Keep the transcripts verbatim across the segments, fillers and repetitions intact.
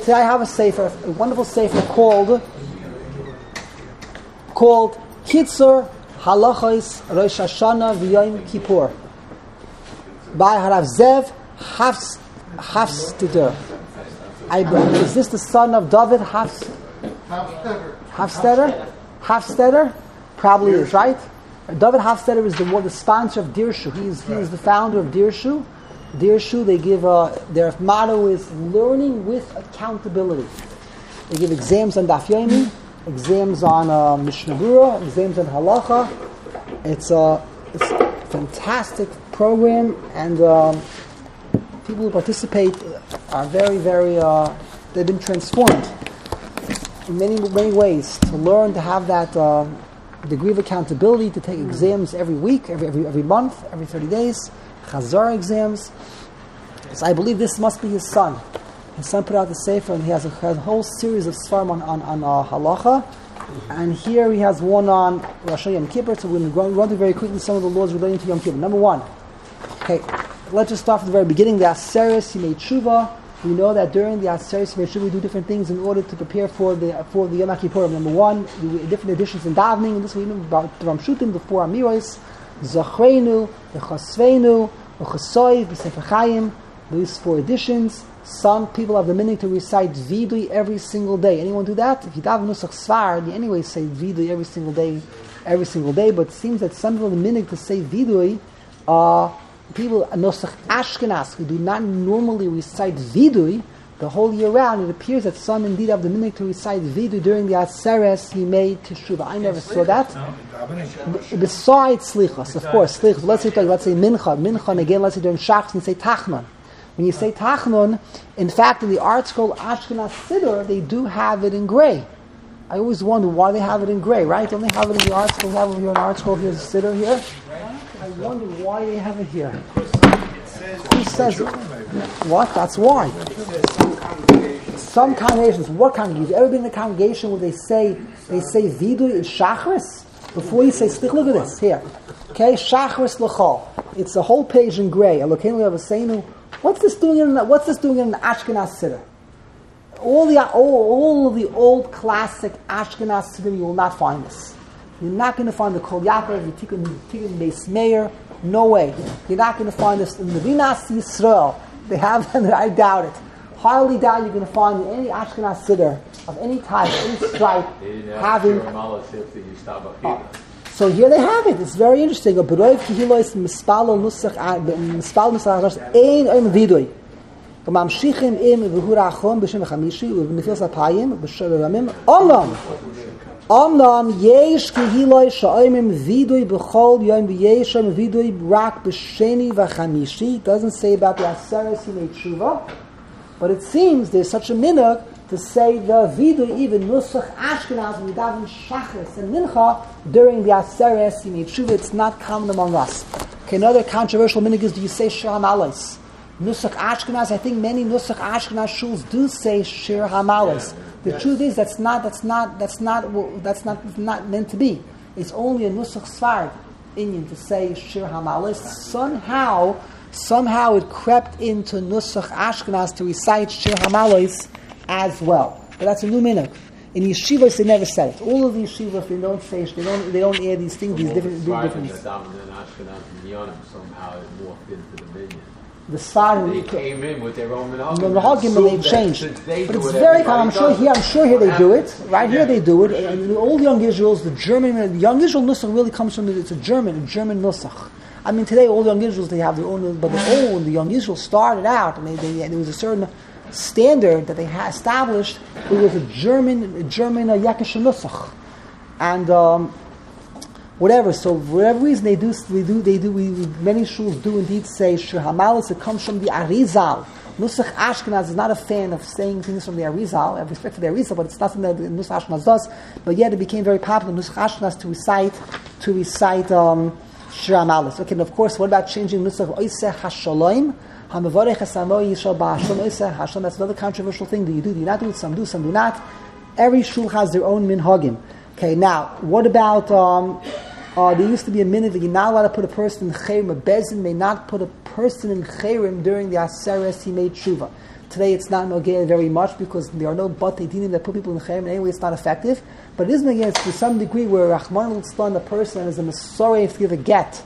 today I have a sefer, a wonderful sefer called called Kitzur Halachos Rosh Hashanah V'Yom Kippur by Harav Zev Hafs Hafsteder. I is this the son of David Hafs Hafsteder? Hafsteder? Probably is, right? David Hafsteder is the one, the sponsor of Dirshu. He is he is the founder of Dirshu. Dirshu, they give uh, their motto is learning with accountability. They give exams on Daf Yomi, exams on uh, Mishnah Berurah, exams on Halacha. It's a it's a fantastic program, and um, people who participate are very, very. Uh, they've been transformed in many, many ways to learn to have that uh, degree of accountability, to take exams every week, every every, every month, every thirty days. Chazar exams. So I believe this must be his son. His son put out the sefer, and he has a, has a whole series of svarim on on, on uh, halacha. And here he has one on Rosh Yom Kippur. So we're going to run through very quickly some of the laws relating to Yom Kippur. Number one, okay, let's just start from the very beginning. The Aseres Yimei Tshuva. We know that during the Aseres Yimei Tshuva we do different things in order to prepare for the for the Yom Kippur. Number one, we, different editions in davening. And this we know about the Ramshutim, the four Amiros, Zachreinu, the Chasveinu, the Chasoy, the Sefer Chaim. These four editions. Some people have the minhag to recite Vidui every single day. Anyone do that? If you daven Nusach Sfar, you anyway say Vidui every single day, every single day. But it seems that some people have the minhag to say Vidui are people Nusach Ashkenaz who do not normally recite Vidui the whole year round. It appears that some indeed have the minhag to recite Vidui during the Aseres Yimei Teshuvah. I never saw that. B- besides Slichos, of course, Slichos. Let's say let's say Mincha, Mincha, and again let's say during Shachs and say Tachnon. When you say Tachnun, in fact, in the art scroll Ashkenaz Siddur, they do have it in gray. I always wonder why they have it in gray, right? Don't they have it in the art scroll? We have it here in art scroll. Here's a Siddur here. I wonder why they have it here. Who says it? What? That's why. Some congregations. What congregations? Ever been in a congregation where they say they say Vidu in Shachris before you say Stick? Look at this here. Okay, Shachris L'chol. It's a whole page in gray. Elokeinu Yavaseinu. What's this doing in? What's this doing in the Ashkenaz Siddur? All the all, all of the old classic Ashkenaz Siddur, you will not find this. You're not going to find the Kol Yaakov, the Tikkun Beis Meir. No way. You're not going to find this in the Vinas Yisrael. They have them. I doubt it. Highly doubt you're going to find any Ashkenaz Siddur of any type, any stripe, having. Uh, So here they have it. It's very interesting. A beroiv kihilois mispalo nusach mispalo nusach ein ein vidui. Mamshichim im v'hura achon b'shem chamishi u'v'nefil sapayim b'shem ramim. Omnam, omnam yesh kihilois sha'oimim vidui b'chol yom v'yesh yom vidui rak b'sheni v'chamishi. It doesn't say about the Aseres Yimei Tshuva, but it seems there's such a minhag to say the Vidu, even Nusach Ashkenaz, we daven Shachris and Mincha during the Aseres Yimei Tshuva. It's not common among us. Okay, another controversial minhag is, do you say Shir HaMalos? Nusach Ashkenaz, I think many Nusach Ashkenaz shuls do say Shir HaMalos. The truth is that's not that's not that's not that's not not meant to be. It's only a Nusach Sfard Inyan to say Shir HaMalos. Somehow, somehow it crept into Nusach Ashkenaz to recite Shir HaMalos as well, but that's a new minhag. In yeshivas, they never say it. All of the yeshivas, they don't say, they don't, they don't add these things, these different, these different. Somehow it morphed into the minion. The Sfar they came in with their own minhagim. The minhagim, and they changed. They but it's very common. I'm sure here, I'm sure here they do it. Right here they do it. And all the young Israels, the German, the young Israel nusach really comes from the, it's a German, a German nusach. I mean, today all the young Israels they have their own, but the old, the young Israel started out, and they, they, there was a certain standard that they had established. It was a German, a German uh, Yakish Nusach, and um, whatever. So for whatever reason, they do, we do, they do. We, many shuls do indeed say Shir HaMalos. It comes from the Arizal. Nusach Ashkenaz is not a fan of saying things from the Arizal. I have respect for the Arizal, but it's not something that Nusach Ashkenaz does. But yet, it became very popular Nusach Ashkenaz to recite to recite um, Shir HaMalos. Okay, and of course, what about changing Nusach Oiseh HaShalom? That's another controversial thing. Do you do? Do you not do it? Some do, some do not. Every shul has their own minhagim. Okay, now, what about, um, uh, there used to be a minute that you're not allowed to put a person in chayrim. A bezin may not put a person in chayrim during the Aseres Yimei Tshuva. Today it's not Nogea very much because there are no Batei Dinim that put people in Cherem. Anyway, it's not effective. But it is Nogea to some degree where Rahman al-Islam, a person is a Mesoref to give a get.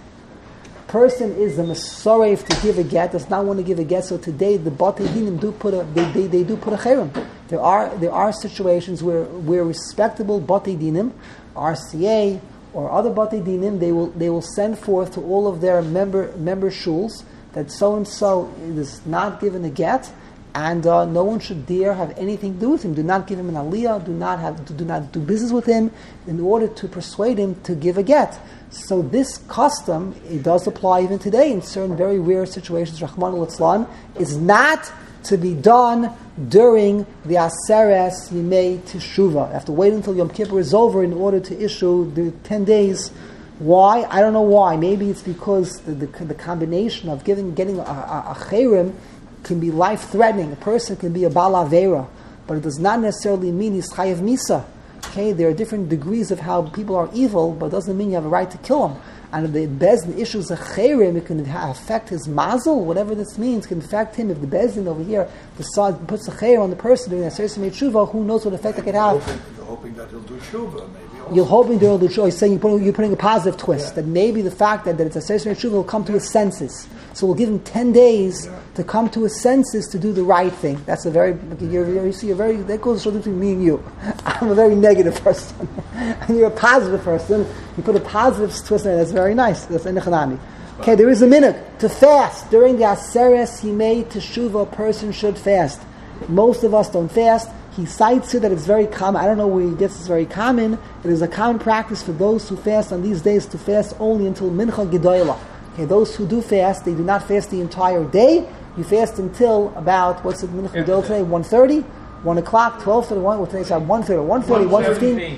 Person is a Mesoref to give a get, does not want to give a get. So today the Batei Dinim do put a they, they, they do put a Cherem. There are there are situations where where respectable Batei Dinim, R C A or other Batei Dinim, they will they will send forth to all of their member member shuls that so and so is not given a get, and uh, no one should dare have anything to do with him. Do not give him an aliyah. Do not have do not do business with him in order to persuade him to give a get. So this custom, it does apply even today in certain very rare situations. Rahman al-Islam is not to be done during the Aseres Yimei Teshuvah. You have to wait until Yom Kippur is over in order to issue the ten days. Why? I don't know why. Maybe it's because the, the, the combination of giving, getting a, a, a cherem can be life-threatening. A person can be a Bal Avera, but it does not necessarily mean he's Chayav Misa. Okay, there are different degrees of how people are evil, but it doesn't mean you have a right to kill them. And if the Bezdin issues a cherem, it can affect his mazel, whatever this means, can affect him. If the Bezdin over here decides, puts a cherem on the person during that Aseres Yimei Teshuvah, who knows what effect it could have. Hoping, you're hoping that he'll do Shuvah, maybe. Also. You're hoping that he'll do Shuvah. You're saying you're putting, you're putting a positive twist, yeah. That maybe the fact that, that it's Aseres Yimei Teshuvah will come to his senses. So we'll give him ten days yeah. to come to his senses to do the right thing. That's a very, you're, you're, you see, a very, that goes to between me and you. I'm a very negative person. And you're a positive person. You put a positive twist in it. That's very nice. That's in the Chanami. Okay, there is a minute to fast. During the Aseres Yimei Teshuvah, a person should fast. Most of us don't fast. He cites it that it's very common. I don't know where he gets this very common. It is a common practice for those who fast on these days to fast only until Mincha Gedoyla. Okay, those who do fast, they do not fast the entire day. You fast until about, what's it, Mincha Gedoyla today? one thirty? one o'clock, twelve thirty, one, what today's one thirty, one forty, one fifteen?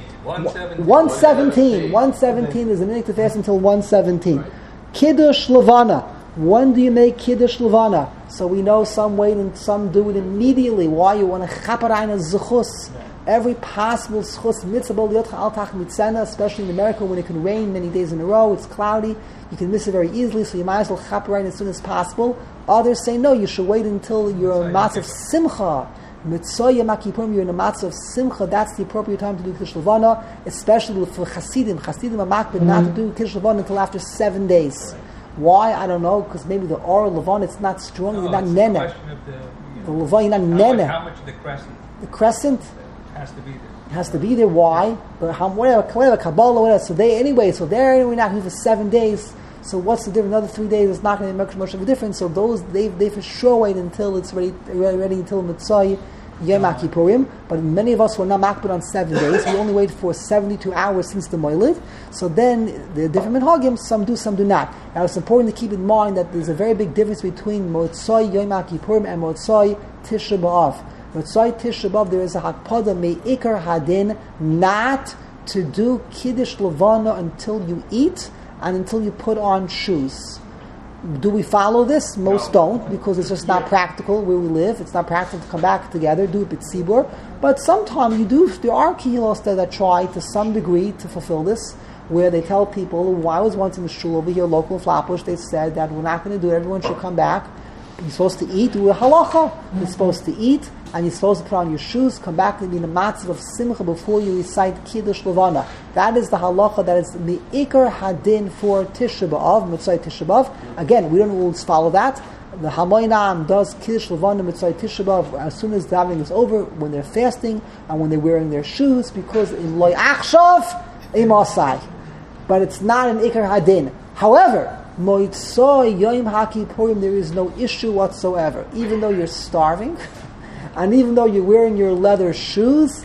one seventeen. one seventeen is the minute to fast until one seventeen. Kiddush Levana. When do you make Kiddush Levana? So we know some wait and some do it immediately. Why? You want to chaparayna zechus. Every possible zechus mitzvah liotcha al tach mitzena, especially in America when it can rain many days in a row, it's cloudy, you can miss it very easily, so you might as well chaparayna as soon as possible. Others say no, you should wait until you're a matz of simcha. Mitzvah Yom Kippurim, you're in a matz of simcha, that's the appropriate time to do Kiddush Levana, especially for Hasidim. Hasidim are makbid mm-hmm. not to do Kiddush Levana until after seven days. Why? I don't know, because maybe the Or Levana, it's not strong, no, you're not it's nene. The question of the, you the know, Levana, you're not how nene. Much, how much of the crescent? The crescent has to be there. has to be there. Why? But how, whatever, whatever, Kabbalah, whatever. So they, anyway, so they're anyway not here for seven days. So what's the difference? Another three days, it's not going to make much of a difference. So those, they they for sure wait until it's ready, ready, ready until Mitzvah Yom Kippurim, but many of us were not makbid on seven days. We only wait for seventy-two hours since the Moilid. So then, the different minhagim, some do, some do not. Now it's important to keep in mind that there's a very big difference between Motzai Yom Kippurim and Motzai Tisha B'Av. Motzai Tisha B'Av, there is a hakpada me'ikar hadin not to do Kiddush Levana until you eat and until you put on shoes. Do we follow this? Most no. don't, because it's just not practical where we live. It's not practical to come back together, do it b'tzibur. But sometimes you do, there are kihilos that, that try to some degree to fulfill this, where they tell people, well, I was once in the shul over here, local in Flatbush, they said that we're not going to do it, everyone should come back. You're supposed to eat, do a halacha. You're supposed to eat, and you're supposed to put on your shoes, come back and be in a matzav of simcha before you recite Kiddush Levana. That is the halacha, that is the ikar hadin for Tisha B'Av, Mitzvah Tisha B'Av. Again, we don't always follow that. The Hamoinam does Kiddush Levana, Mitzvah Tisha B'Av as soon as the davening is over, when they're fasting, and when they're wearing their shoes, because in Loi Achshav, Imasai. But it's not an ikar hadin. However, Moitzoi Yom HaKippurim, there is no issue whatsoever. Even though you're starving, and even though you're wearing your leather shoes,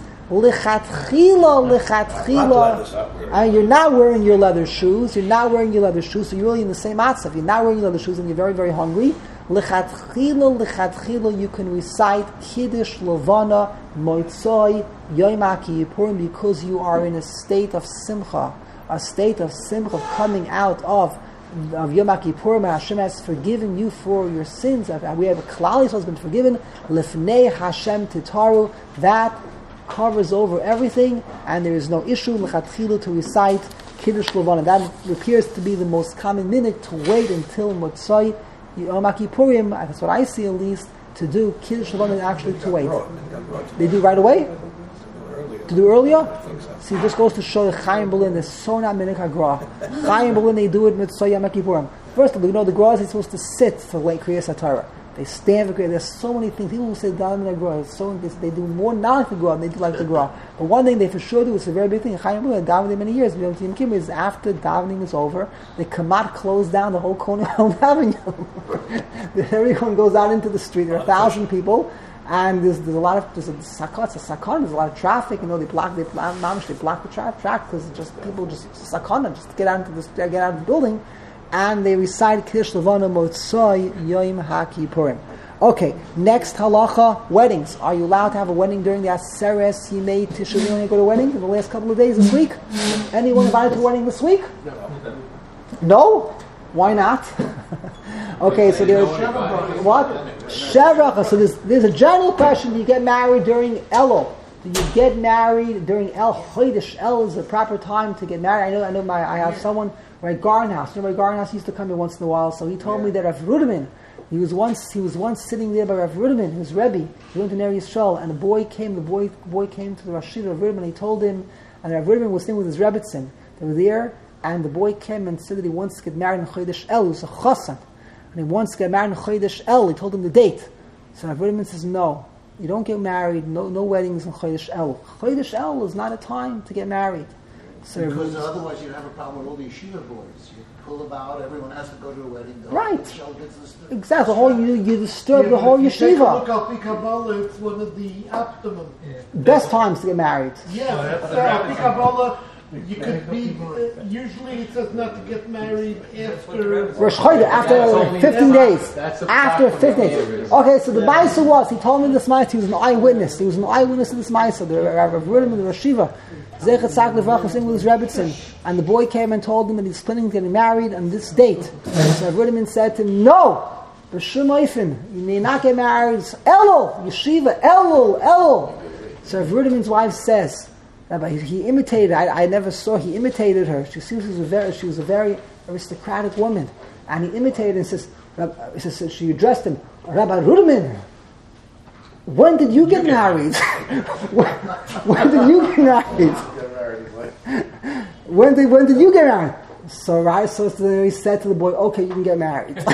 lichatchila, lichatchila, and you're not wearing your leather shoes, you're not wearing your leather shoes, so you're really in the same matzav. You're not wearing your leather shoes and you're very, very hungry. Lichatchila, lichatchila, you can recite Kiddush Levana, Moitzoi Yom HaKippurim, because you are in a state of simcha, a state of simcha, of coming out of of Yom Kippurim. Hashem has forgiven you for your sins. We have a klal has been forgiven. Lifnei Hashem titaru. That covers over everything, and there is no issue lechatchilu to recite Kiddush Levana. That appears to be the most common minute, to wait until Motzai Yom Kippurim. That's what I see at least, to do Kiddush Levana actually to wait. They do right away? To do earlier? See, this goes to show that Chaim Berlin is so not Minik HaGra. Chaim Berlin, they do it with Soya Mekipurim. First of all, you know, the Gra is supposed to sit for late Kriyas HaTorah. They stand for Kriyas. There's so many things. People who say Dalam Minik HaGra, so they, they do more not like the Gra than they do like the Gra. But one thing they for sure do, it's a very big thing. Chaim Berlin, davening many years, Yom Kippur is after davening is over, they come out, close down the whole Kona Avenue. Everyone goes out into the street. There are a thousand people. And there's, there's a lot of there's a sakon, it's a sakon. There's a lot of traffic. You know, they block they block, they block the tra- track because just people just sakon just to get out into the get out of the building, and they recite Kiddush Levana Motzai Yom HaKippurim. Okay, next halacha: weddings. Are you allowed to have a wedding during the Aseres Yimei Tisha B'Av when you go to a wedding in the last couple of days this week? Anyone invited to a wedding this week? No. No? Why not? Okay, so there's what? Shevracha. So there's, there's a general question: do you get married during Elul? Do you get married during El Chodesh? El is the proper time to get married. I know. I know. My I have someone, Ray Garnhouse. You know, Ray Garnhouse used to come here once in a while. So he told me that Rav Ruderman, he was once he was once sitting there by Rav Ruderman, his Rebbe. He went to Ner Yisrael, and a boy came. The boy boy came to the Rashid of Ruderman. He told him, and Rav Ruderman was sitting with his Rebbetzin. They were there, and the boy came and said that he wants to get married in Chodesh El. He was a chassan. And he wants to get married in Chodesh El. He told him the date. So Rav Ruderman says, no, you don't get married, no no weddings in Chodesh El. Chodesh El is not a time to get married. So because otherwise you'd have a problem with all the yeshiva boys. You pull about, everyone has to go to a wedding. The right. Chodesh El gets disturbed. Exactly. The whole, you, you disturb Yeah, the whole if you take a yeshiva. look at Kabbalah, it's one of the optimum. Yeah. Best times to get married. Yeah, So that's it's, the uh, rabbis. Kabbalah, you could be, uh, usually it says not to get married after... Rosh Chodesh, after fifteen days. That's a After practical fifteen area. days. Okay, so the Maisa was, he told me this Maisa, he was an eyewitness. He was an eyewitness of this Maisa. The Rav Ruderman, the Rosh Shiva, Zechat Sak Levrach was sitting with his Rebbetzin. And the boy came and told him that he's planning to get married on this date. So Rav Ruderman said to him, no! B'Shem Oifen, you may not get married. It's Elul, Yeshiva, Elul, Elul. So Rav Ruderman's wife says, Rabbi, he imitated. I, I never saw. He imitated her. She seems she was a very, she was a very aristocratic woman, and he imitated and says, Rabbi, he says she addressed him, Rabbi Ruderman. When did you get married? when, when did you get married? when did when did you get married? So right, so he said to the boy, "Okay, you can get married. You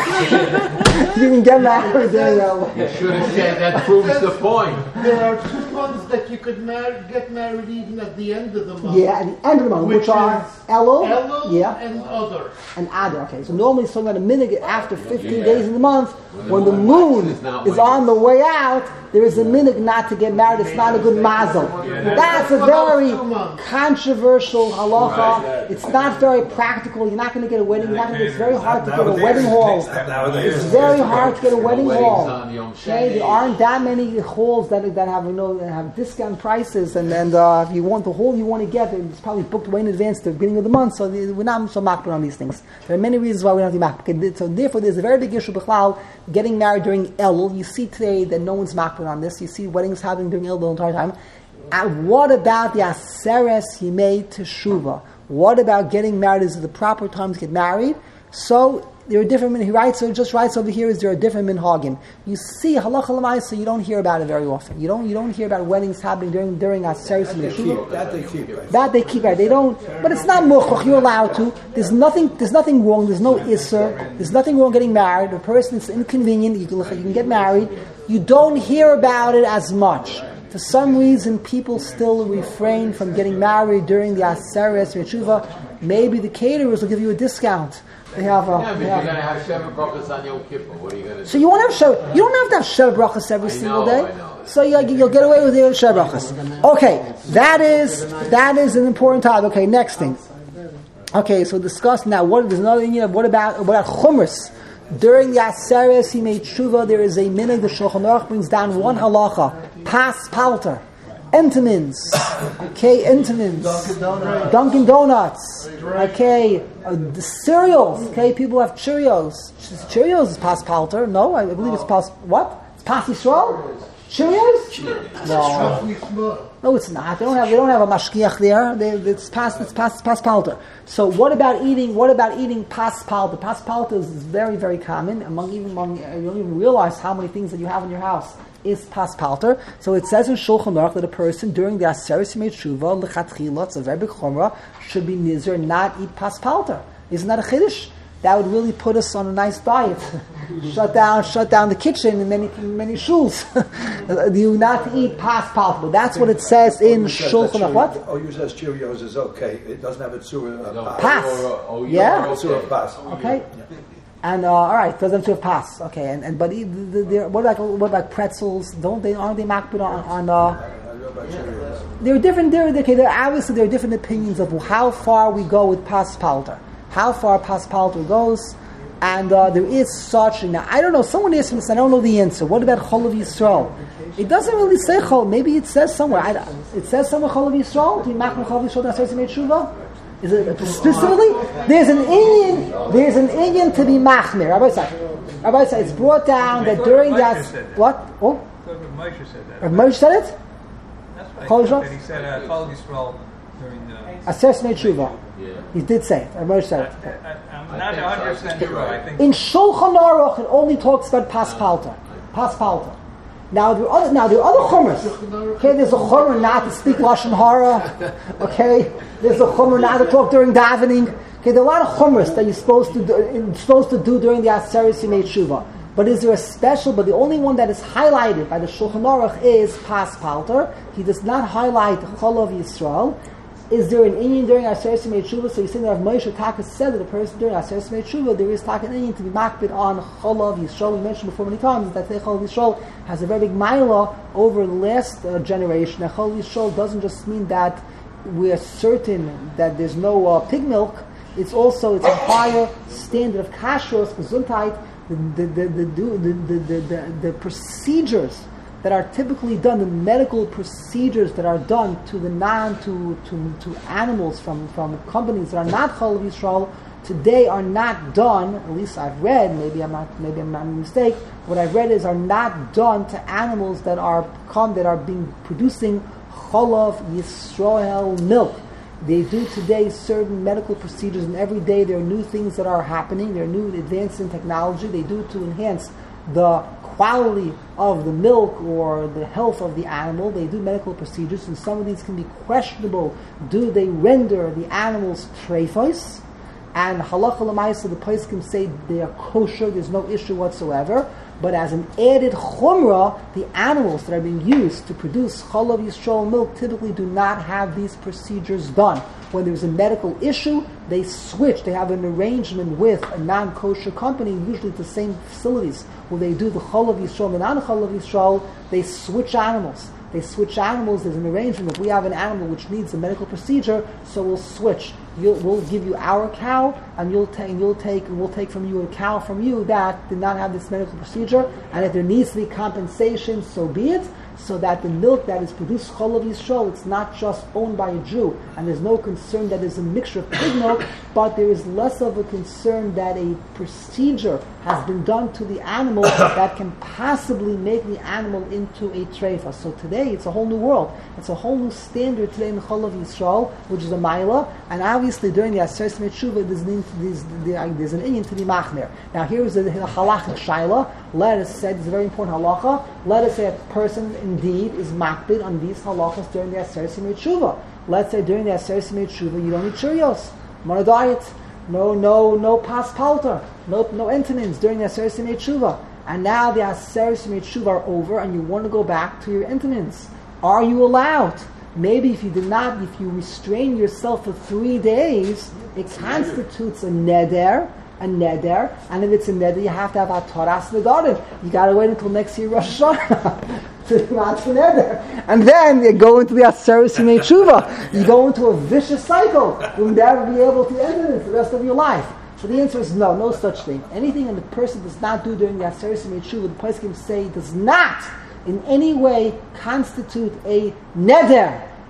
can get married." There you go. You should have said that proves the point. There are two months that you could mar- get married even at the end of the month. Yeah, at the end of the month, which, Which are is Elul, Elul yeah, and other. and Adar. Okay, so normally it's talking about a minute after fifteen Yeah. days in the month, When when the the moon moon is not is waning. on the way out, there is a minute not to get married. It's not a good mazel. That's a very controversial halacha. Right. It's not very practical. You're not going to get a wedding. You're not gonna, it's very hard to get a wedding hall. Nowadays, It's very hard to get a wedding weddings hall. on Yom Okay, Sheni. there aren't that many halls that that have you know that have discount prices, and and uh, if you want the hall you want to get, it's probably booked way in advance to the beginning of the month. So we're not so makbid on these things. There are many reasons why we don't have to be makbid. So therefore, there's a very big issue b'chlal getting married during Elul. You see today that no one's makbid on this. You see weddings happening during Elul the entire time. And what about the Aseres Yimei Teshuvah? What about getting married? Is it the proper time to get married? So there are different. He writes. So just writes over here is there are different minhagim. You see halacha l'maisa, you don't hear about it very often. You don't. You don't hear about weddings happening during during Aseres Yimei Teshuvah. That they keep. Right? That they keep right. They don't. But it's not muchach. You're allowed to. There's nothing. There's nothing wrong. There's no isser. There's nothing wrong getting married. The person is inconvenient. You can you can get married. You don't hear about it as much. For some reason, people still refrain from getting married during the Aseres Yeshuvah. Maybe the caterers will give you a discount. They have a. Yeah, but they you're have- going to have Sheva Brachas on Yom Kippur. What are you going to do? so you won't have Sheva. You don't have to have Sheva Brachas every I single know, day. I know. So you, you'll get away with your Sheva Brachas. Okay, that is that is an important topic. Okay, next thing. Okay, so discuss now. What there's another thing. You know, what about what about chumras? During the Aseres he made tshuva. There is a minhag. The Shulchan Aruch brings down one halacha: pas palter, entenmans. Okay, entenmans. Dunkin' Donuts. Dunkin' Donuts. Okay, uh, the cereals. Okay, people have Cheerios. Cheerios is pas palter. No, I believe it's pas what? It's pas Yisrael. Cheerios? No. Roughly small. No, it's not. They don't have. They don't have a mashgiach there. They, it's past. It's past. Past palter. So what about eating? What about eating past palter? Past palter is very, very common among even among. You don't even realize how many things that you have in your house is past palter. So it says in Shulchan Aruch that a person during the Aseres Yemei Tshuva lechatchila, it's a very big chumrah, should be nizer, not eat past palter. Isn't that a chiddush? That would really put us on a nice diet. shut down, shut down the kitchen in many, many shuls. Do not eat past palter. That's what it says in Shulchan Aruch. What? Oh, you says Cheerios is okay. It doesn't have a tzura uh, Pass. Oh, Yeah. okay. Tzura pass. Okay. And uh, all right, doesn't have pass. Okay, and, and but e- the, the, the, what about what about pretzels? Don't they aren't they makbid on on? Uh, I know about Cheerios. there are different. There, okay, there obviously there are different opinions of how far we go with pas palter, how far pas palter goes, and uh, there is such. Now I don't know. Someone asked me this. I don't know the answer. What about Chol of Yisrael? It doesn't really say Chol. Maybe it says somewhere. I, it says somewhere Chol of Yisrael. Do you makbid Chol of Yisrael? That's made tshuva. Is it specifically? There's an Indian. There's an Indian to be machmir. Rabbi said. Rabbi said it's brought down that during that what? Oh, Moshe said that. Rav Moshe said it. That's what I Chol thought, Yisrael? that he said uh, Chol Yisrael during the. Assess made tshuva. Yeah. He did say it. Rav Moshe I, said it. I, I'm not one hundred percent sure. I think. In Shulchan Aruch, it only talks about pas palter. Pas palter. Now there are other. Now there are other chumras. Okay, there's a chumra not to speak lashon hara. Okay, there's a chumra not to talk during davening. Okay, there are a lot of chumras that you're supposed to do, you're supposed to do during the Aseres Yemei Tshuva. But is there a special? But the only one that is highlighted by the Shulchan Aruch is pas palter. He does not highlight the Chol of Yisrael. Is there an Indian during Aseres Yemei Tshuva? So you say that Rav Moshe Taka said that a person during Aseres Yemei Tshuva there is Taka an Indian to be makbid on Chol of Yisrael. We mentioned before many times that the Chol of Yisrael has a very big ma'ila over the last uh, generation. The Chol of Yisrael doesn't just mean that we are certain that there's no uh, pig milk. It's also it's a higher standard of kashrus, gesundheit, the the the the, the, the, the, the procedures that are typically done, the medical procedures that are done to the non to to, to animals from, from companies that are not Chol of Yisrael today are not done. At least I've read. Maybe I'm not. Maybe I'm not mistake. What I've read is are not done to animals that are come that are being producing Chol of Yisrael milk. They do today certain medical procedures, and every day there are new things that are happening. There are new advances in technology. They do to enhance the quality of the milk or the health of the animal. They do medical procedures, and some of these can be questionable. Do they render the animals treifos? And halacha l'maisa, the poskim say they are kosher. There's no issue whatsoever. But as an added chumrah, the animals that are being used to produce Chol of Yisrael milk typically do not have these procedures done. When there's a medical issue, they switch. They have an arrangement with a non-kosher company, usually at the same facilities, where they do the Chol of Yisrael and the non-Chol of Yisrael. They switch animals. They switch animals. There's an arrangement. If we have an animal which needs a medical procedure, so we'll switch. You'll, we'll give you our cow, and you'll take, and you'll take, and we'll take from you a cow from you that did not have this medical procedure. And if there needs to be compensation, so be it. So that the milk that is produced Chol of Yisrael, it's not just owned by a Jew, and there's no concern that there's a mixture of pig milk, but there is less of a concern that a procedure has been done to the animal that can possibly make the animal into a treifa. So today it's a whole new world. It's a whole new standard today in the Chol of Yisrael, which is a maila, and obviously during the Aseres Yemei Tshuva there's an, there's, there's an Indian to be machmer. Now here's the, the halachic shaila. Let us say, it's a very important halacha, let us say a person indeed is makbid on these halachas during the Aseres Yemei Tshuva. Let's say during the Aseres Yemei Tshuva you don't eat Cheerios, I'm on a diet, no no no pas palter, no no entenins during the Aseres Yemei Tshuva. And now the Aseres Yemei Tshuva are over and you want to go back to your entenins. Are you allowed? Maybe if you did not, if you restrain yourself for three days, it constitutes a neder, a neder, and if it's a neder, you have to have a toras nedarim. You got to wait until next year Rosh Hashanah to do a neder, and then you go into the Aseres Yemei Tshuva. You go into a vicious cycle. You'll never be able to end it the rest of your life. So the answer is no, no such thing. Anything that the person does not do during the Aseres Yemei Tshuva, the poskim say does not in any way constitute a neder.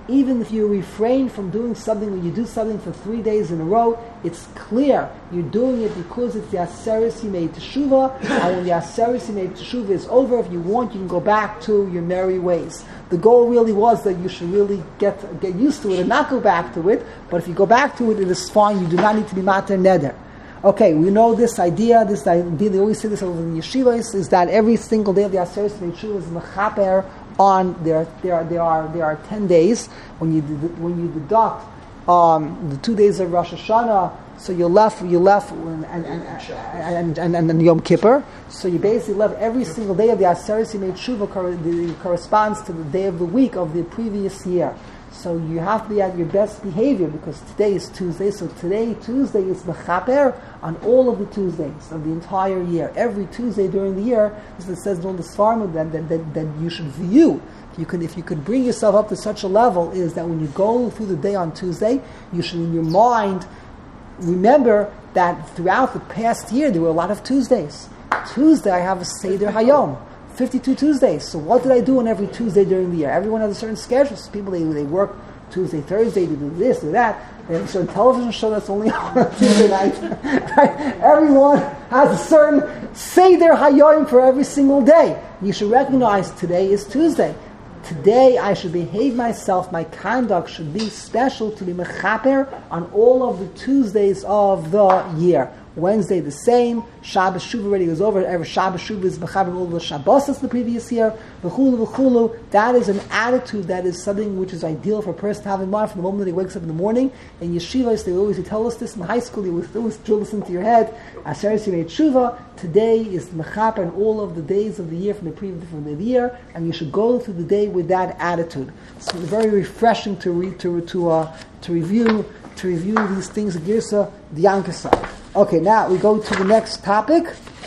even if you refrain from doing something, when you do something for three days in a row, it's clear you're doing it because it's the Aseres Yimei Teshuvah, and when the Aseres Yimei Teshuvah is over, if you want, you can go back to your merry ways. The goal really was that you should really get get used to it and not go back to it, but if you go back to it, it is fine. You do not need to be Mater Neder. Okay, we know this idea, this idea, they always say this over in the yeshivas, is that every single day of the Aseres Yimei Teshuvah is mechaper on, there, there, there, are, there are ten days. When you when you deduct um, the two days of Rosh Hashanah, so you're left, you're left and, and, and, and, and, and Yom Kippur. So you basically left every single day of the Aseres Yimei Teshuvah corresponds to the day of the week of the previous year. So you have to be at your best behavior because today is Tuesday. So today, Tuesday, is mechaper on all of the Tuesdays of the entire year. Every Tuesday during the year, as it says in the Svarma, that, that, that, that you should view. If you, can, if you could bring yourself up to such a level, is that when you go through the day on Tuesday, you should in your mind remember that throughout the past year there were a lot of Tuesdays. Tuesday I have a Seder Hayom. fifty-two Tuesdays. So what did I do on every Tuesday during the year? Everyone has a certain schedule. So people, they, they work Tuesday, Thursday, they do this, do that. They have a certain television show that's only on Tuesday night. Right? Everyone has a certain Seder Hayom for every single day. You should recognize today is Tuesday. Today I should behave myself, my conduct should be special to be mechaper on all of the Tuesdays of the year. Wednesday the same, Shabbos Shuvah already goes over, every Shabbos Shuvah is mechaber all the Shabbos the previous year, v'chulu v'chulu. That is an attitude, that is something which is ideal for a person to have in mind from the moment that he wakes up in the morning. In yeshivas, they always they tell us this in high school, they always, always drill this into your head. Aseres Yimei Teshuvah, today is mechaper and all of the days of the year from the previous from the year, and you should go through the day with that attitude. It's very refreshing to read, to to uh, to review to review these things. Girsa D'Yankasa. Okay, now we go to the next topic.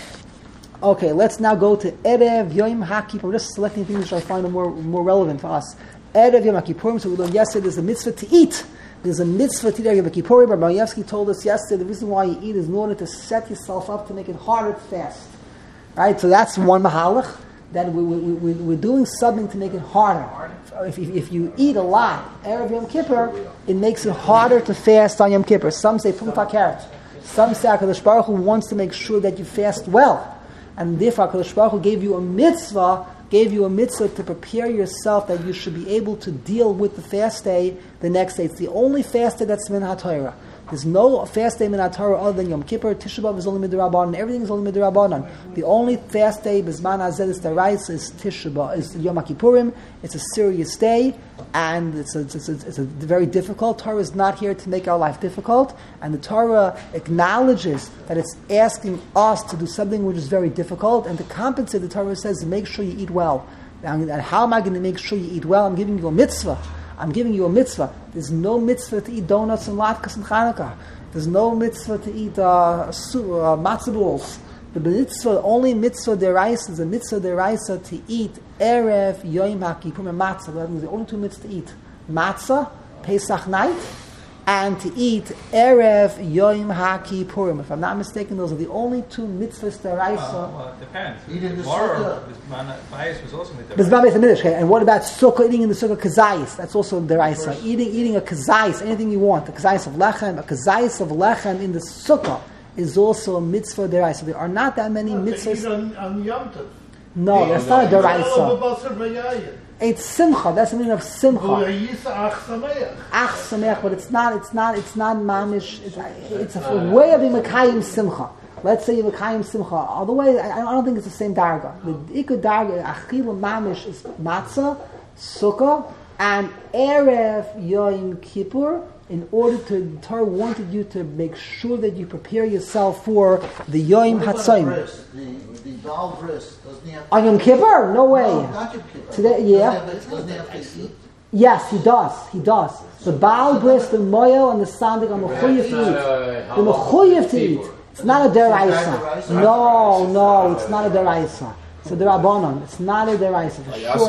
Okay, let's now go to Erev Yom HaKippur. I'm just selecting things which I find are more, more relevant for us. Erev Yom HaKippurim. So we learned yesterday there's a mitzvah to eat. There's a mitzvah to eat Erev Yom Kippurim. Rabbi Mayevsky told us yesterday the reason why you eat is in order to set yourself up to make it harder to fast. Right? So that's one mahalach. That we, we, we, we're doing something to make it harder. If, if, if you eat a lot, Erev Yom Kippur, it makes it harder to fast on Yom Kippur. Some say Pum Takeret. Some say HaKadosh Baruch Hu wants to make sure that you fast well. And therefore HaKadosh Baruch Hu gave you a mitzvah, gave you a mitzvah to prepare yourself that you should be able to deal with the fast day the next day. It's the only fast day that's min HaTorah. There's no fast day min HaTorah other than Yom Kippur. Tisha B'Av is only midrabanan. Everything is only midrabanan. The only fast day b'zman hazeh is daraisa is Tisha B'Av, is Yom Kippurim. It's a serious day, and it's a, it's, a, it's a very difficult. Torah is not here to make our life difficult, and the Torah acknowledges that it's asking us to do something which is very difficult, and to compensate, the Torah says, make sure you eat well. And how am I going to make sure you eat well? I'm giving you a mitzvah. I'm giving you a mitzvah. There's no mitzvah to eat donuts and latkes and Chanukah. There's no mitzvah to eat uh, su- uh, matzah balls. The mitzvah, only mitzvah deraisa is a mitzvah deraisa to eat Erev Yom HaKippur and matzah. That means the only two mitzvahs to eat: matzah, Pesach night, and to eat Erev Yom HaKippurim. If I'm not mistaken, those are the only two mitzvahs deraisa. Well, well, it depends. Eat in the Tomorrow, sukkah. Bias was also with But it's not okay. And what about sukkah, eating in the sukkah kazayis? That's also deraisa. Eating eating a kazayis, anything you want. A kazayis of lechem, a kazayis of lechem in the sukkah is also a mitzvah deraisa. There are not that many No, they mitzvahs. eat on, on Yom Tov. No, that's not a They eat deraisa. all the basar v'yayin. It's simcha. That's the meaning of simcha. V'yayisa ach sameach. Ach sameach, but it's not. It's not. It's not mamish. It's, it's a way of being mekayim simcha. Let's say you mekayim simcha. Otherwise, I, I don't think it's the same darga. The ikud darga achila mamish is matzah, sukkah, and erev yom kippur. In order to, the Torah wanted you to make sure that you prepare yourself for the Yom What about Hatzayim. bris? The, the Baal bris, doesn't he have to On Yom Kippur? No way. No, not Yom Kippur. Today, yeah. Doesn't he have, doesn't he have to eat? Yes, he does. He does. The Baal Bris, the Moyo, and the Sandik are mechuyev to eat. The mechuyev to eat. It's not a deraisa. No, no, it's not a deraisa. It's a derabanan. It's not a deraisa. For sure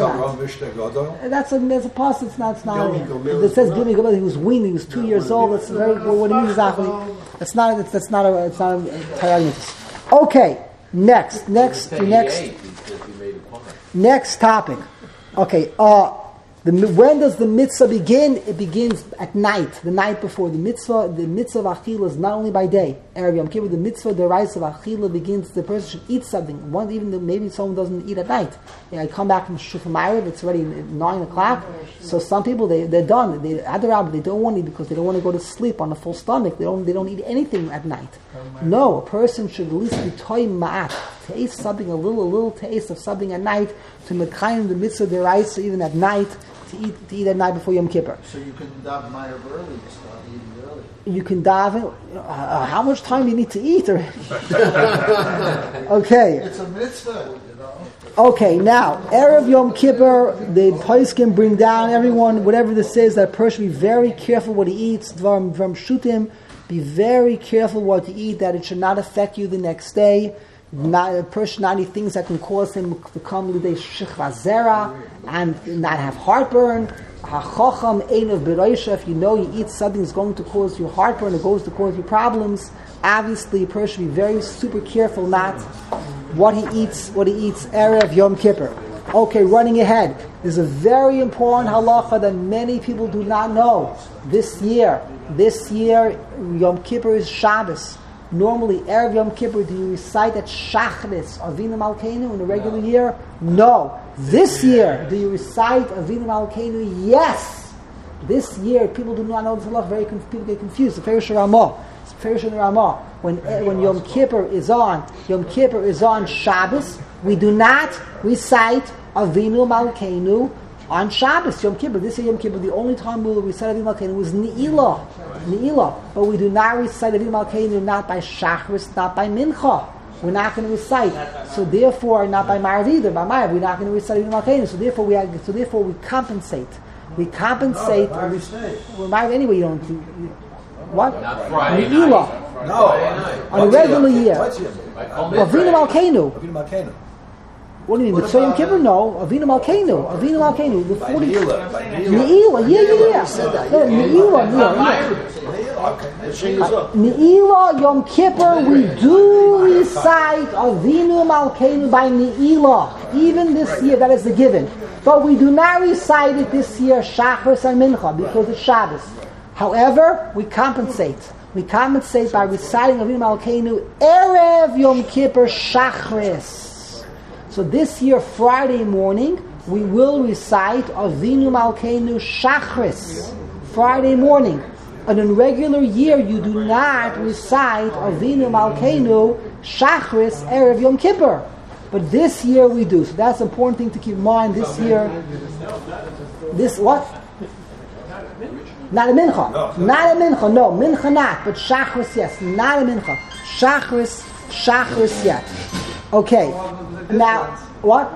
not. That's a that's a past. It's not. It's not. It says Gilmi Gomel. He was weaned. He was two years old. That's very. What do you mean exactly? That's not. That's, that's not a. It's not a tayayitis. Okay. Next. Next. Next. Next topic. Okay. Uh, The, when does the mitzvah begin? It begins at night, the night before. The mitzvah, the mitzvah of achila is not only by day. Erev Yom Kippur, the mitzvah, the rice of achila begins. The person should eat something. One, even though maybe someone doesn't eat at night. You know, I come back from Shulchan Aruch, it's already nine o'clock. So some people they they're done. They Adarab, they don't want to eat because they don't want to go to sleep on a full stomach. They don't they don't eat anything at night. No, a person should at least be toim ma'at, taste something a little, a little taste of something at night to mekayim the mitzvah deraisa even at night. To eat, to eat at night before Yom Kippur. So you can daven Ma'ariv early, you start eating early. You can daven. Uh, how much time do you need to eat? Okay. It's a mitzvah, you know. Okay, now, Erev Yom Kippur, the poskim bring down everyone, whatever this is, that person be very careful what he eats, from, from shutim, be very careful what you eat, that it should not affect you the next day. Not a person, not any things that can cause him to come to the shichva zera and not have heartburn. Hachacham ein of bereisha. If you know you eat something that's going to cause you heartburn, it goes to cause you problems. Obviously, a person should be very super careful not what he eats. What he eats erev Yom Kippur. Okay, running ahead. There's a very important halacha that many people do not know. This year, this year Yom Kippur is Shabbos. Normally, Erev Yom Kippur, do you recite at Shachris, Avinu Malkeinu in a regular year? No. This year, do you recite Avinu Malkeinu? Yes. This year, people do not know this halacha. Very conf- people get confused. The Perish Ramah, it's Perish Ramah. When when Yom Kippur is on, Yom Kippur is on Shabbos. We do not recite Avinu Malkeinu on Shabbos, Yom Kippur. This year Yom Kippur, the only time we will recite Avinu Malkeinu was Ne'ilah. Ne'ilah. But we do not recite Avinu Malkeinu not by Shachris, not by Mincha. We're not going to recite. So therefore, not by Ma'ariv either, by Ma'ariv, we're not going to recite Avinu Malkeinu. So therefore, we are, so therefore we compensate. We compensate. No, we say. Well, Ma'ariv anyway, you don't do. You, what? Not Friday Ne'ilah. night. No. On a regular year. What's your Avinu Malkeinu. Avinu Malkeinu. What do you mean? Mitzvah Yom Kippur? No. Avinu Malkeinu. Avinu Malkeinu. The By forty. Ne'ilah. By Ne'ilah. Ne'ilah. Yeah, yeah, yeah. No, Ne'ilah. Ne'ilah. Ne'ilah Yom Kippur. We do recite Avinu Malkeinu by Ne'ilah. Even this year, that is the given. But we do not recite it this year, Shachris and Mincha, because it's Shabbos. However, we compensate. We compensate by reciting Avinu Malkeinu Erev Yom Kippur Shachris. So this year, Friday morning, we will recite Avinu Malkeinu Shachris. Friday morning. On a regular year, you do not recite Avinu Malkeinu Shachris Erev Yom Kippur. But this year we do. So that's an important thing to keep in mind. This year, this what? Not a mincha. Not a mincha, no. Mincha not, but Shachris yes. Not a mincha. Shachris, Shachris yet. Okay. Now, what?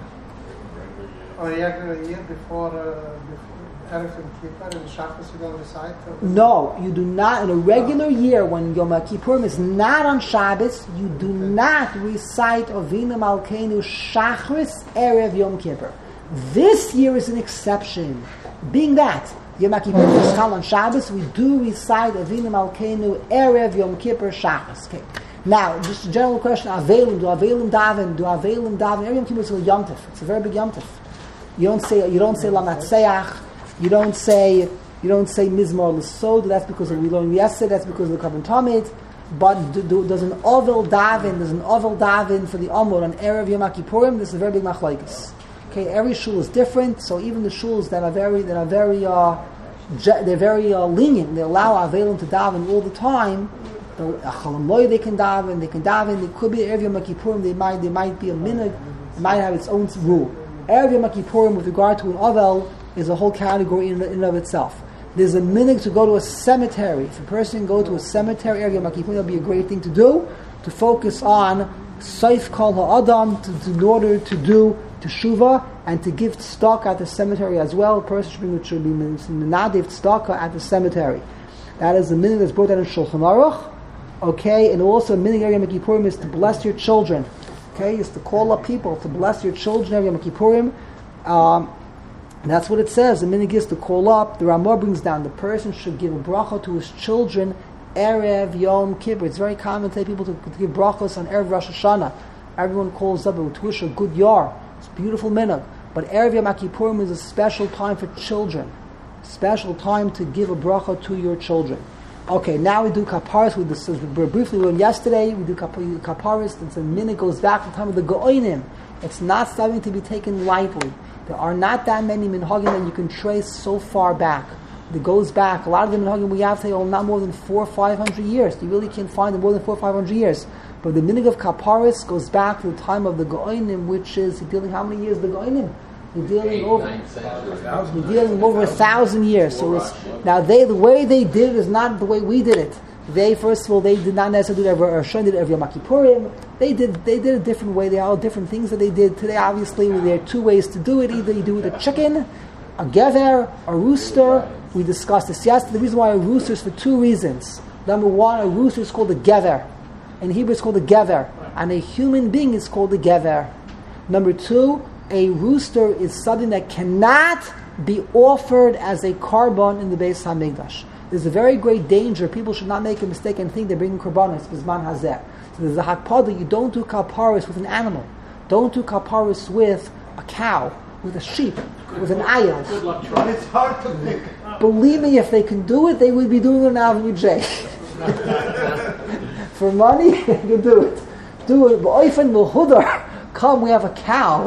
On a regular year before uh, Erev Yom Kippur and Shabbos you don't recite? No, you do not. In a regular year, when Yom Kippurim is not on Shabbos, you do not recite Avinu Malkeinu Shachris Erev Yom Kippur. This year is an exception. Being that Yom Kippur is Chal on Shabbos, we do recite Avinu Malkeinu Erev Yom Kippur Shachris. Okay. Now, just a general question: Avelim, do Avelim daven? Do Avelim daven? Erev Yom Kippur is a Yom Tov. It's a very big Yom Tov. You don't say you don't say Lamatseach. You don't say you don't say Mizmor L'Sod. That's because we learned yesterday. That's because of the Kavan Tamid. But do, do, does an Ovel daven? Does an Ovel daven for the Amor on Erev Yom Kippurim? This is a very big machlokes. Okay, every shul is different. So even the shuls that are very that are very uh, they're very uh, lenient. They allow Avelim to daven all the time. The Chalamoy they can daven. They can daven. They could be Erev Yom Kippurim. They might there might be a minhag. It might have its own rule. Erev Yom Kippurim with regard to an Ovel is a whole category in, in and of itself. There's a minhag to go to a cemetery. If a person go to a cemetery, Erev Yom Kippurim, that'll be a great thing to do, to focus on Saif Kol Ha'adam, to, to, in order to do Teshuvah, and to give tzedakah at the cemetery as well. A person should be, should be menadiv tzedakah at the cemetery. That is the minhag that's brought out in Shulchan Aruch. Okay, and also the minhag Erev Yom Kippurim is to bless your children. Okay, is to call up people to bless your children Erev Yom Kippurim. Um, That's what it says. The minhag is to call up. The Ramah brings down the person should give a bracha to his children Erev Yom Kippur. It's very common today people to, to give brachas on Erev Rosh Hashanah. Everyone calls up and to wish a good yar. It's a beautiful minhag. But Erev Yom Kippurim is a special time for children. Special time to give a bracha to your children. Okay, now we do kaparis. We this briefly learned yesterday. We do kaparis. It's a minute goes back to the time of the Go'onim. It's not something to be taken lightly. There are not that many minhagim that you can trace so far back. It goes back. A lot of the minhagim we have today are not more than four or five hundred years. You really can't find them more than four or five hundred years. But the minhag of kaparis goes back to the time of the Go'onim, which is dealing how many years? The Go'onim. You're dealing over, you're dealing over a thousand years. So it's, now they, the way they did it is not the way we did it. They, first of all, they did not necessarily do it every, or Shon did it every Yom Kippurim. They did, they did a different way. They all different things that they did. Today, obviously, there are two ways to do it. Either you do it with a chicken, a gever, a rooster. We discussed this yesterday. The reason why a rooster is for two reasons. Number one, a rooster is called a gever. In Hebrew, it's called a gever. And a human being is called a gever. Number two, a rooster is something that cannot be offered as a korban in the Beis HaMikdash. There's a very great danger. People should not make a mistake and think they're bringing korbanos bizman hazeh. So there's a hakpada. You don't do kaparis with an animal. Don't do kaparis with a cow, with a sheep, with an ayah. It's hard to pick. Believe me, if they can do it, they would be doing it now in J. For money, they can do it. Do it. B'oifen l'hudar. Come, we have a cow.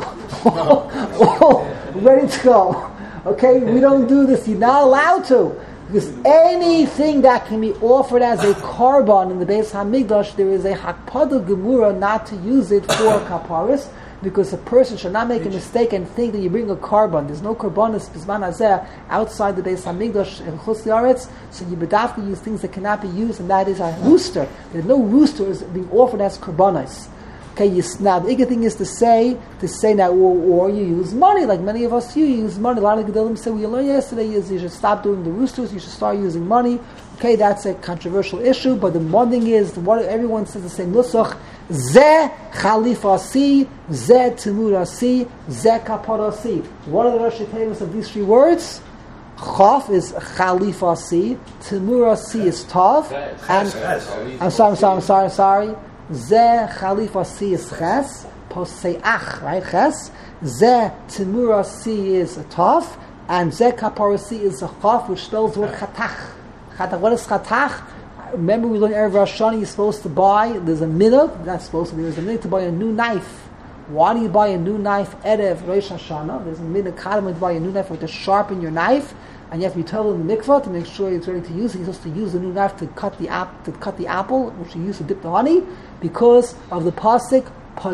Oh, ready to go. Okay, we don't do this. You're not allowed to. Because anything that can be offered as a korban in the Beis HaMikdash, there is a hakpada gemura not to use it for kaparis, because a person should not make a mistake and think that you bring a korban. There's no korbanos bisman hazeh outside the Beis HaMikdash in Chutz La'aretz, so you bedafka use things that cannot be used, and that is a rooster. There's no roosters being offered as korbanos. Okay, you, now the other thing is to say, to say now, or, or you use money, like many of us, you use money. A lot of Gedolim say, we learned yesterday is you should stop doing the roosters, you should start using money. Okay, that's a controversial issue, but the one thing is, what everyone says the same nusach, Zeh chalifasi, Zeh timurasi, Zeh kaparasi. What are the Rosh Hashanahs of these three words? Chaf is chalifasi, timurasi is tav, and, I'm sorry, I'm sorry, I'm sorry, I'm sorry. Zeh chalifasi is ches, poseach, right? Ches. Zeh timurasi is a tav, and zeh kaparasi is a chaf, which spells the word chatach. Chatach. What is chatach? Remember, we learned Erev Rosh Hashanah. You're supposed to buy. There's a minhag. Not supposed to. There's a minhag to buy a new knife. Why do you buy a new knife Erev Rosh Hashanah? There's a minhag to buy a new knife to sharpen your knife, and you have to be told in the mikvah to make sure it's ready to use it. You're supposed to use the new knife to cut the app, to cut the apple, which you use to dip the honey, because of the pasuk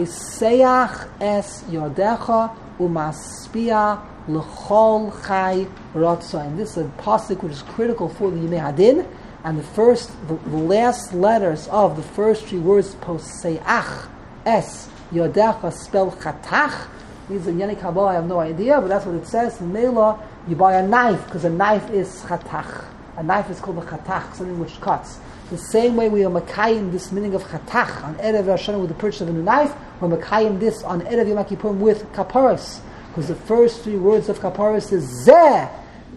Poseach es yodecha umaspia l'chol chai ratzah. And this is a pasuk which is critical for the Yimei Hadin. And the first, the, the last letters of the first three words Poseach es yodecha spell chatach. Means in Yanni Kabbalah, I have no idea, but that's what it says. In Mela, you buy a knife, because a knife is chatach. A knife is called a chatach, something which cuts. The same way we are makayim this meaning of chatach on Erev Rosh Hashanah with the purchase of a new knife, we're makayim this on Erev Yom Kippurim with kaparos. Because the first three words of kaparos is zeh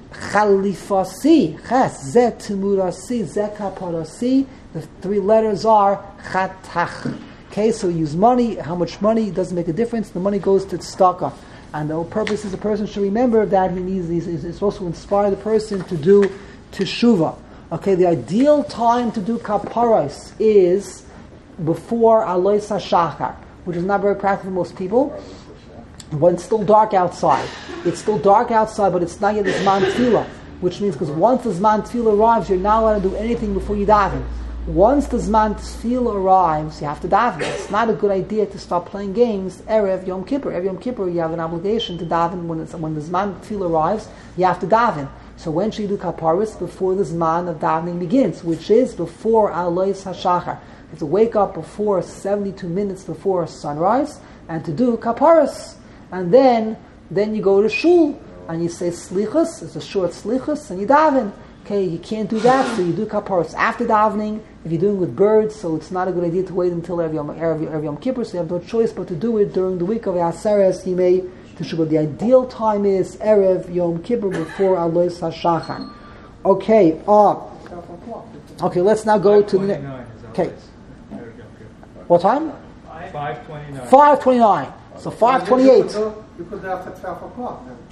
chalifasi, ches, zeh timurasi, zeh kaparasi. The three letters are chatach. Okay, so we use money. How much money doesn't make a difference. The money goes to tzedakah, and the whole purpose is the person should remember that he needs. It's supposed to inspire the person to do teshuvah. Okay, the ideal time to do kaparos is before Alois HaShachar, which is not very practical for most people. When it's still dark outside, it's still dark outside, but it's not yet the Zman Tefillah, which means because once the Zman Tefillah arrives, you're not allowed to do anything before you daven. Once the Zman Tefillah arrives, you have to daven. It's not a good idea to start playing games Erev Yom Kippur. Erev Yom Kippur, you have an obligation to daven. When, it's, when the Zman Tefillah arrives, you have to daven. So when should you do kaparis? Before the Zman of davening begins, which is before Alois HaShachar. You have to wake up before seventy-two minutes before sunrise and to do kaparis. And then, then you go to shul and you say slichus. It's a short slichus, and you daven. Okay, you can't do that, so you do kaparos after davening. If you're doing with birds, so it's not a good idea to wait until Erev Yom, Erev Yom Kippur, so you have no choice but to do it during the week of Aseres Yimei Teshuvah. The ideal time is Erev Yom Kippur before Alois HaShachar. Okay, uh, okay, let's now go to the next. Okay. What time? five twenty-nine. five twenty-nine. So five twenty-eight. You You could do after twelve o'clock then.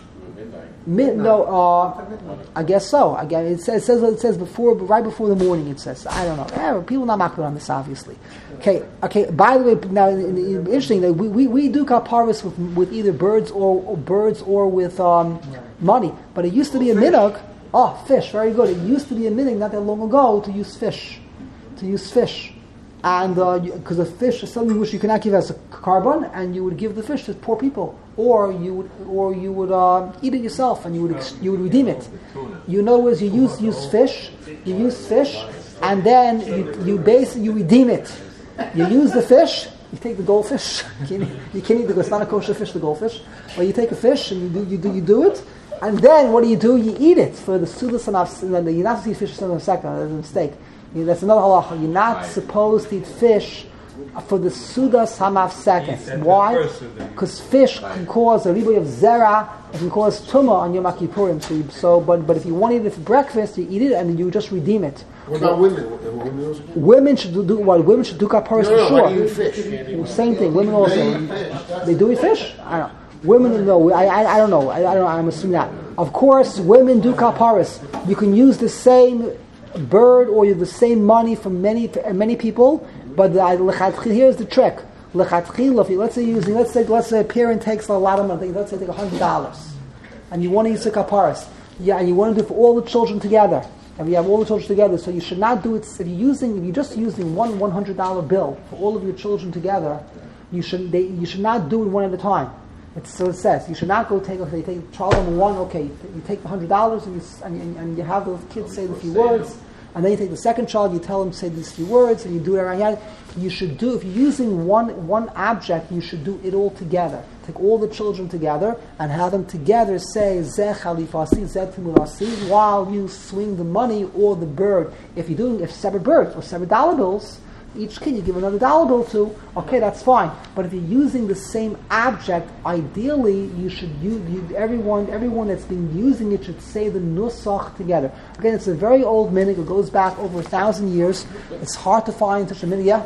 Mid, no, uh, After midnight. I guess so. Again, it says, it says what it says before, but right before the morning. It says, I don't know. Eh, people not makbid on this, obviously. Okay, okay. By the way, now in- in- interesting that we, we, we do kaparis with with either birds or, or birds or with um, money. But it used to be a minhag. Oh, fish, very good. It used to be a minhag not that long ago to use fish, to use fish, and because a fish is something which you cannot give as a carbon, and you would give the fish to poor people, or you would or you would uh, eat it yourself, and you would ex- you would redeem it. You know, as you use use fish, you use fish, and then you you basically you redeem it. You use the fish. You take the goldfish. You can't, you can't eat the it's not a kosher fish, the goldfish. But you take a fish and you do you do you do it, and then what do you do? You eat it for the sudas and you're not supposed to eat fish for a second. That's a mistake. You- That's another halacha. You're not Right. supposed to eat fish for the sudas hamaf seconds. That's the Why? first suda. Because fish can cause a riboy of zera. It can cause tumah on Yom Kippurim. So, you, so, but but if you want to eat it for breakfast, you eat it and you just redeem it. What about women? Women also can- Women should do, do what? Women should do kaparis No, no, for why sure. do you eat fish? Same thing. Women also. They eat fish. That's They do eat fish? I don't know. Women, no. I, I, I don't know. I, I don't know. I'm assuming that. Of course, women do kaparis. You can use the same bird or the same money from many many people, but the, here's the trick. Lechatchila, if you- let's say using, let's say, let's say a parent takes a lot of money. Let's say take a hundred dollars, and you want to use the kaparis. Yeah, and you want to do it for all the children together. And we have all the children together, so you should not do it. If you're using, if you're just using one one hundred dollar bill for all of your children together, you should they, you should not do it one at a time. It's, so it says you should not go take. Okay, you take child number one. Okay, you take the hundred dollars and you s- and, you- and you have the kids say the few words, and then you take the second child. You tell them to say these few words, and you do it around here. You should do if you're using one one object, you should do it all together. Take all the children together and have them together say Zeh Chalifasi, Zeh Timurasi, while you swing the money or the bird. If you're doing if separate birds or separate dollar bills, each kid you give another dollar bill to, okay, that's fine. But if you're using the same object, ideally you should use you, everyone everyone that's been using it should say the nusach together. Again, it's a very old minhag. It goes back over a thousand years. It's hard to find such a minhag. Yeah?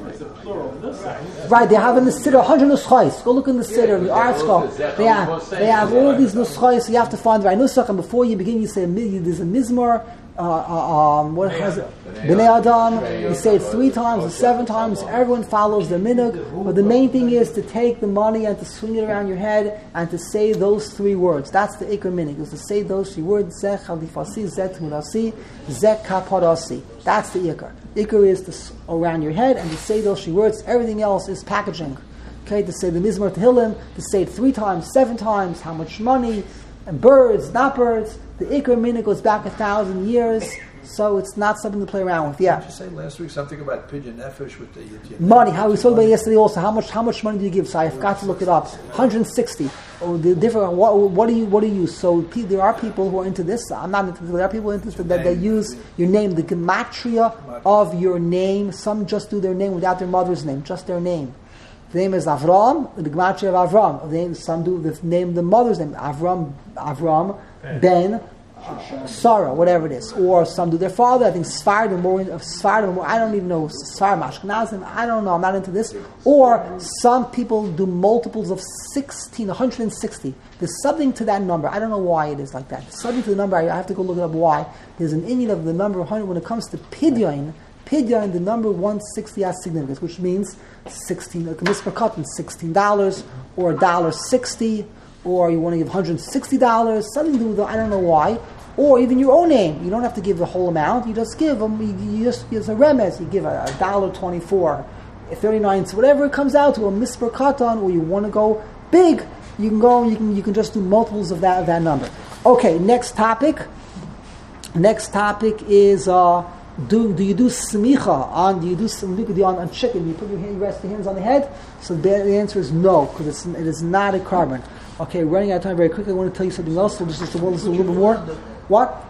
Right, they have in the siddur one hundred nuschais. Go look in the siddur, in the art school. They have, they have all these nuschais, so you have to find the right nusach, and before you begin you say there's a mizmor, uh, uh, um, what has it? Bnei Adam. You say it three times or seven times. Everyone follows the minhag, but the main thing is to take the money and to swing it around your head and to say those three words. That's the ikar minhag, is to say those three words. Zeh chalifasi, zeh tmurasi, zeh kaparasi. That's the ikar. Ikar is to s- around your head and to say those three words. Everything else is packaging. Okay, to say the mizmor tehillim, to say it three times, seven times. How much money? And birds, not birds. The ikar minhag goes back a thousand years, so it's not something to play around with. Yeah. Did you say last week something about pigeon nefesh with the Yitzion? Money. How we talked about yesterday also. How much? How much money do you give? So I forgot to look it up. one hundred sixty. Oh, the different. What, what do you? What do you use? So pe- there are people who are into this. I'm not into this. There are people into this that they use your name, the gematria of your name. Some just do their name without their mother's name, just their name. The name is Avram. The gematria of Avram. The name, some do the name of the mother's name. Avram. Avram Ben. Uh, Sarah, whatever it is, or some do their father. I think Sfardim more of Sfardim more. I don't even know Sfardim Ashkenazim. I don't know. I'm not into this. Or some people do multiples of sixteen, one hundred sixty. There's something to that number. I don't know why it is like that. There's something to the number. I have to go look it up. Why? There's an Indian of the number one hundred when it comes to Pidyon. Pidyon, the number one hundred sixty has significance, which means sixteen. Like a misper cotton, sixteen dollars, or a dollar sixty. Or you want to give one hundred sixty dollars, something to do with the, I don't know why, or even your own name. You don't have to give the whole amount. You just give them. You, you just give a remez. You give a, a dollar twenty-four, thirty-nine, so whatever it comes out to a misper katan, or you want to go big. You can go. You can you can just do multiples of that of that number. Okay, next topic. Next topic is uh, do do you do smicha on do you do smicha on, on chicken? You put your hand, you rest your hands on the head. So the, the answer is no, because it's it is not a carbon. Okay, running out of time very quickly. I want to tell you something else. So just, just, just a little bit more. What?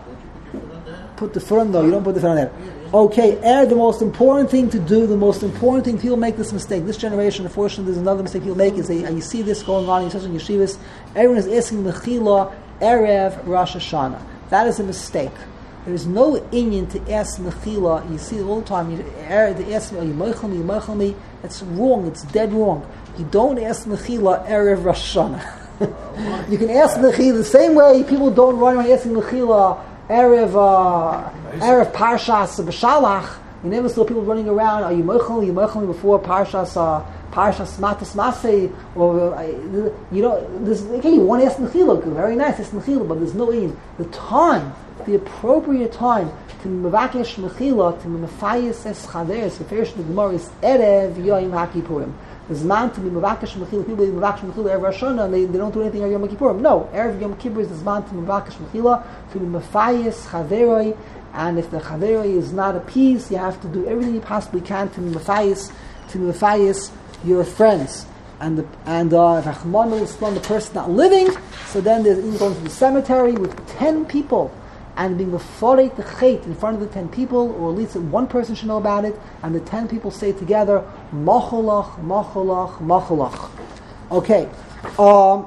Put the foot on though. You don't put the foot on there. Okay, air. The most important thing to do. The most important thing. People make this mistake. This generation, unfortunately, there's another mistake people make. Is they, and you see this going on in such yeshivas. Everyone is asking mechila erev Rosh Hashanah. That is a mistake. There is no inyan to ask mechila. You see it all the time. You, they ask me, "Are you meichel me? You meichel me?" It's wrong. It's dead wrong. You don't ask mechila erev Rosh Hashanah. You can ask Mechila the same way people don't run around asking Mechila Erev uh, Erev Parshas B'Shalach. You never saw people running around. Are you Mechel? Are you Mechel before Parshas uh, Parshas Matas Masei? Or uh, you know, there's okay. You want to ask Mechila? Very nice, ask Mechila, but there's no aim. The time, the appropriate time to Mevakesh Mechila, to Mefayis Es Chaderes, the Ferish the Gemara is Erev Yom HaKippurim. There's man to be Mevakesh Mechila. People be Mevakesh Mechila Erev Rosh Hashanah, and they, they don't do anything Erev Yom Kippurim. No, Erev Yom Kippur is the man to Mevakesh Mechila, to be Mefayis Chaderoi, and if the Chaderoi is not appeased, you have to do everything you possibly can to be Mefayis, to be Mefayis your friends. And the, and uh, if Achmanu is the person not living, so then there's even going to the cemetery with ten people, and being meforeit the chait in front of the ten people, or at least one person should know about it, and the ten people say together, Macholach, Macholach, Macholach. Okay. Um,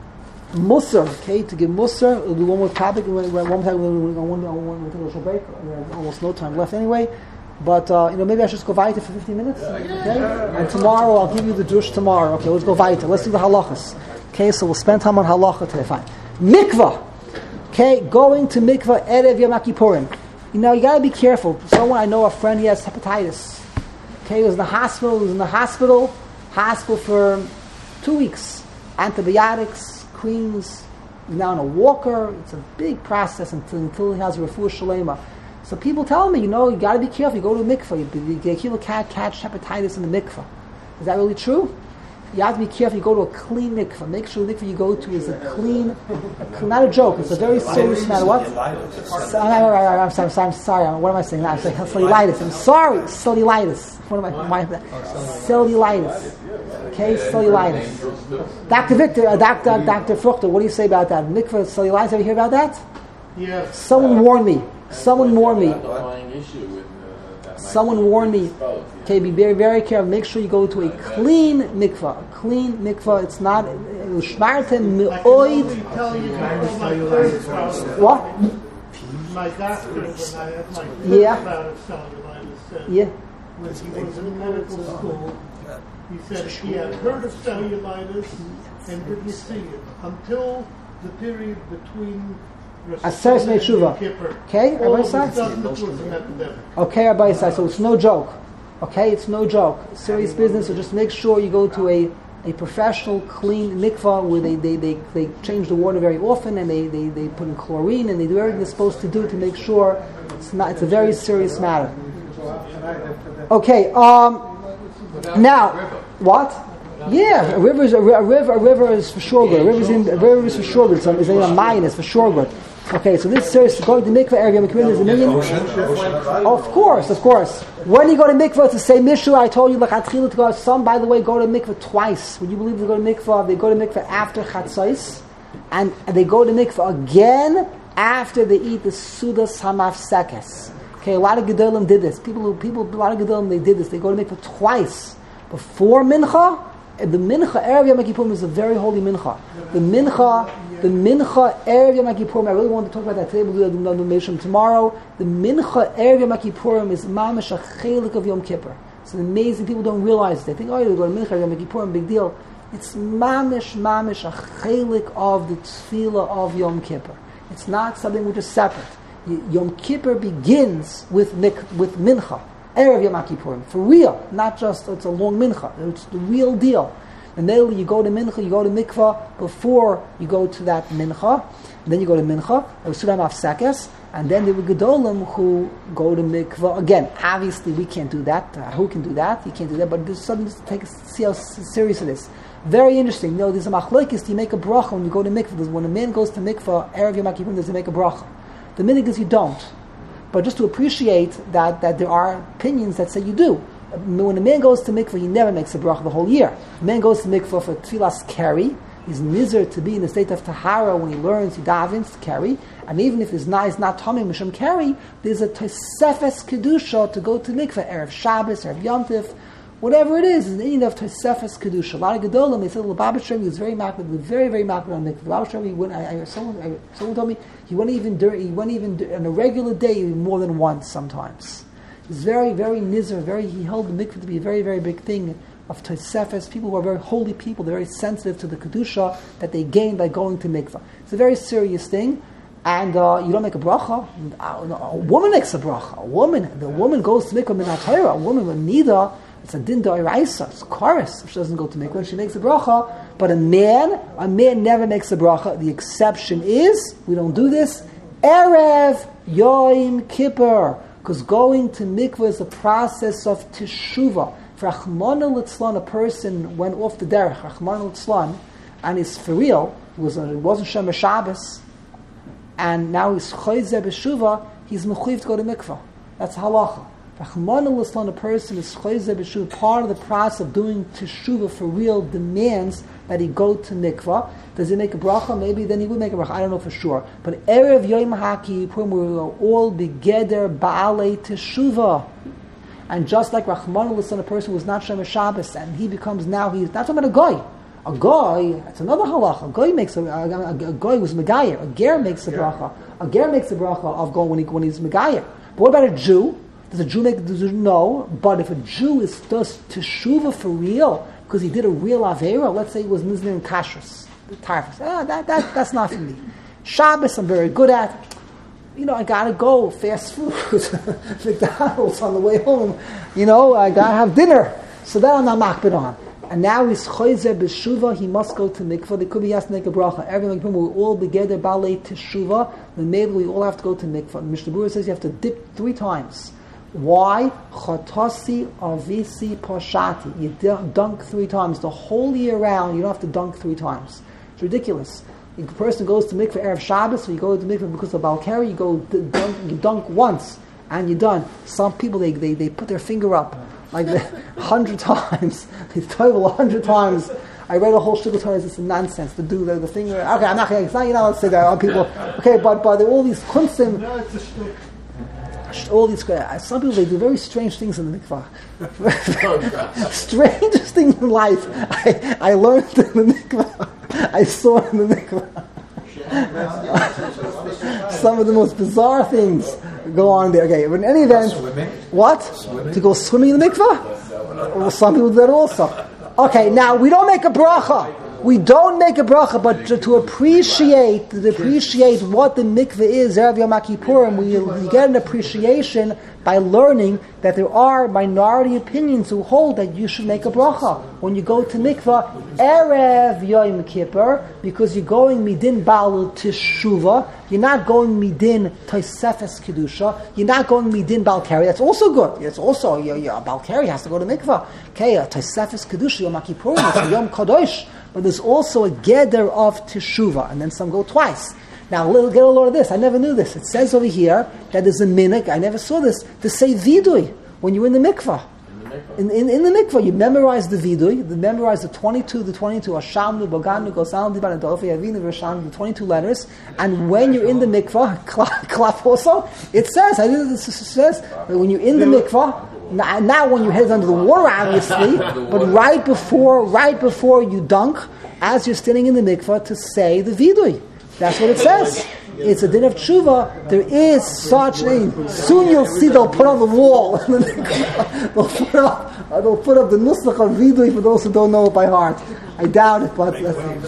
Musar, okay, to give Musar, we'll do one more topic, one more time, we'll take a little break, we have almost no time left anyway, but, uh, you know, maybe I should just go weiter for fifteen minutes, okay? And tomorrow, I'll give you the drush tomorrow, okay, let's go weiter, let's do the halachas, okay, so we'll spend time on halacha today, fine. Mikvah! Okay, going to mikvah Erev Yom Kippurim. You know, you gotta be careful. Someone I know, a friend, he has hepatitis. Okay, he was in the hospital. He was in the hospital, hospital for two weeks. Antibiotics, creams. He's now on a walker. It's a big process until, until he has a refuah shalema. So people tell me, you know, you gotta be careful. You go to a mikvah, you, you, you can't catch hepatitis in the mikvah. Is that really true? You have to be careful. You go to a clean mikvah. Make sure the mikvah you go to is a clean, a, not a joke. It's a very serious matter. What? So, I'm, I'm, I'm, I'm, sorry, I'm sorry. What am I saying? I'm saying cellulitis. I'm sorry. Cellulitis. What am I? My, cellulitis. Okay, cellulitis. Doctor Victor, uh, Doctor Doctor Fruchter, what do you say about that? Mikvah cellulitis. Ever hear about that? Yes. Someone warned me. Someone warned me. Someone warned me. Okay, be very, very careful. Make sure you go to a clean mikvah. A clean mikvah. It's not shmartem me'oid. What? My doctor, when I had my yeah. about of cellulitis, said yeah. when he was in medical school, he said he had heard of cellulitis and didn't see it until the period between Aseres Me'tshuva. Okay, Rabbi Isai? Okay, Rabbi Isai, so it's no joke. Okay, it's no joke. Serious business, so just make sure you go to a, a professional, clean mikvah where they, they, they, they change the water very often and they, they, they put in chlorine and they do everything they're supposed to do to make sure it's not it's a very serious matter. Okay, um, now, what? Yeah, a river is a, a river. A river is for sure good. A river is in a river is for sure good. So it's in a mine. It's for sure good. Okay, so this is serious. Going to mikvah area is a million. Of course, of course. When you go to mikvah to say mishu, I told you l'chatchila to go. Some, by the way, go to mikvah twice. Would you believe they go to mikvah? They go to mikvah after chatzos, and they go to mikvah again after they eat the sudas hamafsekes. Okay, a lot of gedolim did this. People, who, people, a lot of gedolim they did this. They go to mikvah twice before mincha. The mincha erev Yom Kippurim is a very holy mincha. The mincha, the mincha erev Yom Kippurim. I really want to talk about that today. We'll do that in the Mishum tomorrow. The mincha erev Yom Kippurim is mamash a chelik of Yom Kippur. It's amazing. People don't realize it. They think, oh, you go to mincha Yom Kippurim, big deal. It's mamish, mamish a chelik of the tefillah of Yom Kippur. It's not something which is separate. Yom Kippur begins with with mincha. Erev Yom Kippurim, for real, not just it's a long mincha. It's the real deal. And then you go to mincha, you go to mikvah before you go to that mincha. And then you go to mincha, or sudam afsekes, and then there were gedolim who go to mikvah again. Obviously, we can't do that. Uh, who can do that? You can't do that. But there's something to take see how serious it is. Very interesting. You know, there's a machlokes. You make a bracha when you go to mikvah. When a man goes to mikvah, Erev Yom Kippurim, does he make a bracha? The minhag is you don't. But just to appreciate that, that there are opinions that say you do. When a man goes to mikvah, he never makes a bracha the whole year. A man goes to mikvah for tefillas carry. He's nizer to be in the state of tahara when he learns, he davens to carry. And even if his na is not tummy mishum carry, there's a tosefes kedusha to go to mikvah, erev Shabbos, erev Yom Tov, whatever it is, is the need of tosefes kedusha. A lot of gedolim, they said, the Lubavitcher was very makbid, very, very makbid on mikvah. The Lubavitcher, he went, I, I, someone, I, someone told me, he went even during, he went even on a regular day, more than once sometimes. He's very, very nizer, very, he held the mikvah to be a very, very big thing of Tosefes, people who are very holy people, they're very sensitive to the Kedusha that they gain by going to mikvah. It's a very serious thing, and uh, you don't make a bracha. A woman makes a bracha. A woman, the woman goes to mikvah min ha-Torah. A woman with nida, it's a din d'oraisa, it's a chorus. She doesn't go to mikvah, she makes a bracha. But a man, a man never makes a bracha. The exception is, we don't do this, Erev Yom Kippur, because going to mikvah is a process of teshuvah. For Rachmana litzlan, a person went off the derech, Rachmana litzlan, and he's for real, it, was a, it wasn't Shem Shabbos, and now he's choyzeh b'shuva, he's mechuyev to go to mikvah. That's halacha. Rachmana litzlan, a person is choyzeh b'shuva, part of the process of doing teshuvah for real demands that he go to mikvah. Does he make a bracha? Maybe then he would make a bracha. I don't know for sure. But Erev Yom HaKippur, we will all be geder ba'alei teshuvah. And just like Rachmana litzlan, a person who was not Shem Shabbos, and he becomes now, he's not talking about a guy. A guy, it's another halacha. A guy makes a, a, a, a guy who's megayer. A ger makes a bracha. A ger makes a bracha of going when, he, when he's megayer. But what about a Jew? Does a Jew make, does a, no, but if a Jew is does teshuvah for real, because he did a real avera, let's say he was nizner in kashrus, tarfus, ah, that, that, that's not for me. Shabbos I'm very good at. You know, I gotta go, fast food, McDonald's on the way home. You know, I gotta have dinner. So that I'm not makbid on. And now he's choyzeh b'shuva, he must go to mikvah. There could be has to make a bracha. Everyone will all be together, balei teshuva, then maybe we all have to go to mikvah. Mishnah Berurah says you have to dip three times. Why? Chotasi avisi poshati. You dunk three times. The whole year round, you don't have to dunk three times. It's ridiculous. A person goes to mikvah Erev Shabbos, so you go to mikvah because of Balkari, you go d- dunk, you dunk once, and you're done. Some people, they, they, they put their finger up like a hundred times. They toivel a hundred times. I read a whole shtickle Torah, it's nonsense to do the, the finger. Okay, I'm not going to, you're not allowed to say that on people. Okay, but, but there are all these kunsim. No, it's a shtick. All these, some people, they do very strange things in the mikvah. Strangest things in life. I, I learned in the mikvah. I saw in the mikvah. Some of the most bizarre things go on there. Okay, but in any event, Swimming? what? Swimming? To go swimming in the mikvah? Well, some people do that also. Okay, now we don't make a bracha. We don't make a bracha, but to, to appreciate, to appreciate what the mikveh is, Erev Yom Kippurim, we, we get an appreciation by learning that there are minority opinions who hold that you should make a bracha when you go to mikveh Erev Yom Kippur, because you're going midin bal teshuva. You're not going midin tosefes kedusha. You're not going midin balkari. That's also good. It's also yeah, yeah, balkari has to go to mikveh. Okay, tosefes kedusha Yom Kippurim. It's a Yom Kadosh. But there's also a geder of teshuva, and then some go twice. Now, little, get a load of this. I never knew this. It says over here that there's a minhag, I never saw this, to say vidui when you're in the mikvah. In, in, in the mikvah, you memorize the vidui, you memorize the twenty-two, the twenty-two, Hashamnu, Boganu, Gosam, Diban, Adofi, Avinu, Risham, the twenty-two letters, and when you're in the mikvah, klaf also, it says, I think this says, that when you're in the mikvah, Now, now when you head under the water, obviously, but right before, right before you dunk, as you're standing in the mikvah, to say the vidui. That's what it says. It's a din of tshuva. There is such a. Soon you'll see they'll put on the wall. they'll put up. They'll put up the nusach of vidui for those who don't know it by heart. I doubt it, but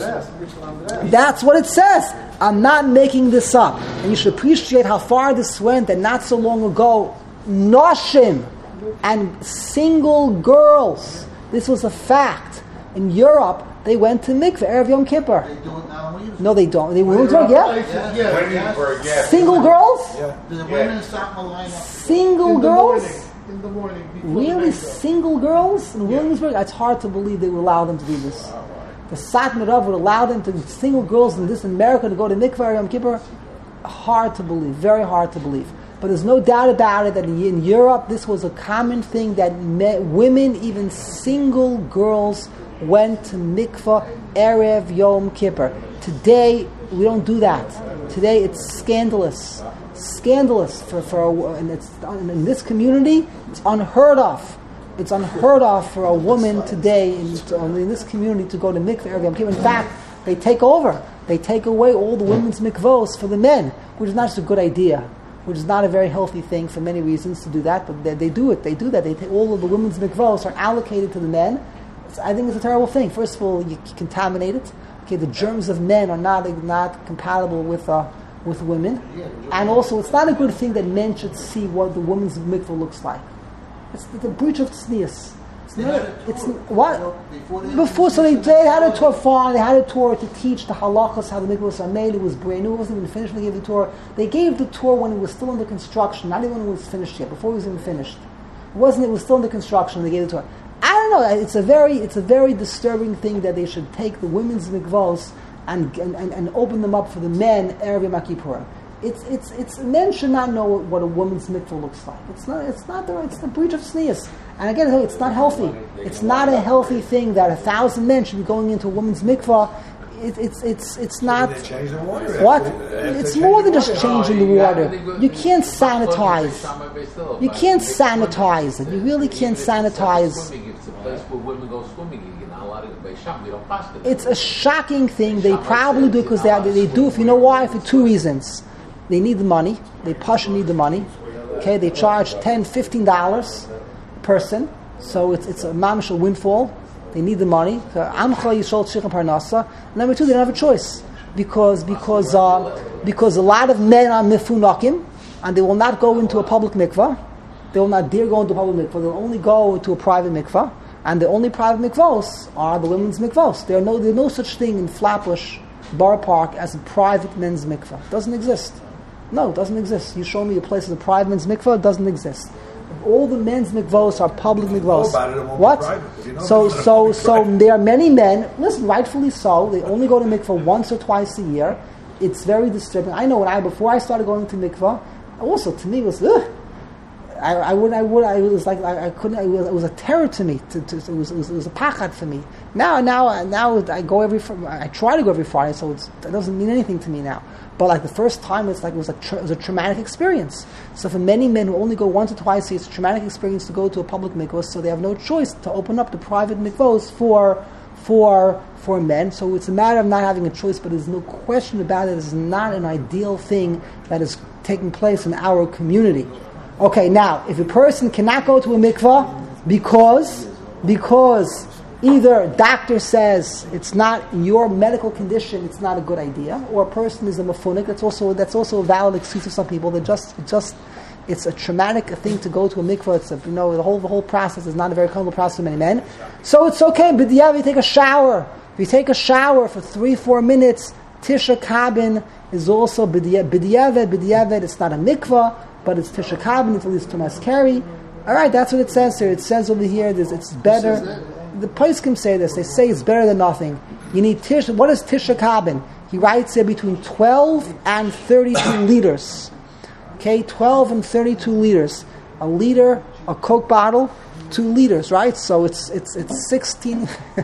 that's what it says. I'm not making this up, and you should appreciate how far this went. And not so long ago, noshim and single girls. This was a fact. In Europe, they went to mikveh Erev Yom Kippur. They do it now. We used No, they don't. They went to it, yeah? Yeah, yeah, yeah. Single girls? The women stop in the lineup. Single In the girls? morning. In the morning. before the Really? night. Single girls in Williamsburg? It's hard to believe they would allow them to do this. The Satmar Rav would allow them to, single girls in this America, to go to mikveh Erev Yom Kippur? Hard to believe. Very hard to believe. But there's no doubt about it that in Europe, this was a common thing that me- women, even single girls, went to mikveh Erev Yom Kippur. Today, we don't do that. Today, it's scandalous. Scandalous for, for a, and it's in this community, it's unheard of. It's unheard of for a woman today in, in this community to go to mikveh Erev Yom Kippur. In fact, they take over. They take away all the women's mikvahs for the men, which is not just a good idea. Which is not a very healthy thing for many reasons to do that, but they, they do it. They do that. They take, all of the women's mikvahs are allocated to the men, It's, I think it's a terrible thing. First of all, you, you contaminate it. Okay, the germs of men are not not compatible with uh, with women, and also it's not a good thing that men should see what the woman's mikvah looks like. It's the, the breach of tznius. It's not. It's what before. So they, they had a tour far. They had a tour to teach the halachas how the mikvahs are made. It was brand new. It wasn't even finished when they gave the tour. They gave the tour when it was still under construction, not even when it was finished yet. Before it was even finished, it wasn't. It was still under construction. They gave the tour. I don't know. It's a very, it's a very disturbing thing that they should take the women's mikvahs and and, and, and open them up for the men erev Yom Kippur. It's it's it's men should not know what, what a woman's mikvah looks like. It's not it's not the it's the breach of tznius. And again, it's not healthy. It's not a healthy thing that a thousand men should be going into a woman's mikvah. It, it's it's it's not. They change the water. What? After- It's after more than changing just the water. changing the water. You can't sanitize. You can't sanitize it. You really can't sanitize. It's a place where women go swimming. You're not allowed to go sham. We don't pass it. It's a shocking thing. They probably do it because they, they do. If you know why, for two reasons. They need the money. They push and need the money. Okay, they charge ten, fifteen dollars a person. So it's it's a mamish windfall. They need the money. Amcha yishol tzricha parnasa. Number two, they don't have a choice because because uh, because a lot of men are mifunakim and they will not go into a public mikvah. They will not dare go into a public mikvah. They'll only go into a private mikvah. And the only private mikvahs are the women's mikvahs. There are no there's no such thing in Flatbush Borough Park as a private men's mikvah. It doesn't exist. No, it doesn't exist. You show me a place as a private men's mikvah, it doesn't exist. All the men's mikvahs are public mikvahs. What? So, so, so there are many men. Listen, rightfully so. They only go to mikvah once or twice a year. It's very disturbing. I know when I before I started going to mikvah, also to me it was ugh. I, I would, I would, I was like, I, I couldn't. It was, it was a terror to me. To, to, it, was, it was, it was a pachat for me. Now, now, now, I go every. I try to go every Friday, so it's, it doesn't mean anything to me now. But like the first time, it's like it was a, tra- it was a traumatic experience. So for many men who only go once or twice a year, it's a traumatic experience to go to a public mikvah. So they have no choice to open up the private mikvahs for, for, for men. So it's a matter of not having a choice. But there's no question about it. It's not an ideal thing that is taking place in our community. Okay, now, if a person cannot go to a mikvah because, because either a doctor says it's not in your medical condition, it's not a good idea, or a person is a mafunik, that's also that's also a valid excuse for some people. That just it just it's a traumatic thing to go to a mikvah. It's a, you know the whole the whole process is not a very comfortable process for many men. So it's okay, but yeah, if you take a shower, if you take a shower for three four minutes, Tisha Kabin is also b'diavad b'diavad. It's not a mikvah. But it's Tisha Kabin, it's at least Tumas Keri. All right, that's what it says here. It says over here, this, it's better. The poskim say this. They say it's better than nothing. You need Tisha. What is Tisha Kabin? He writes here between twelve and thirty-two liters. Okay, twelve and thirty-two liters. A liter, a Coke bottle, two liters, right? So it's it's it's sixteen,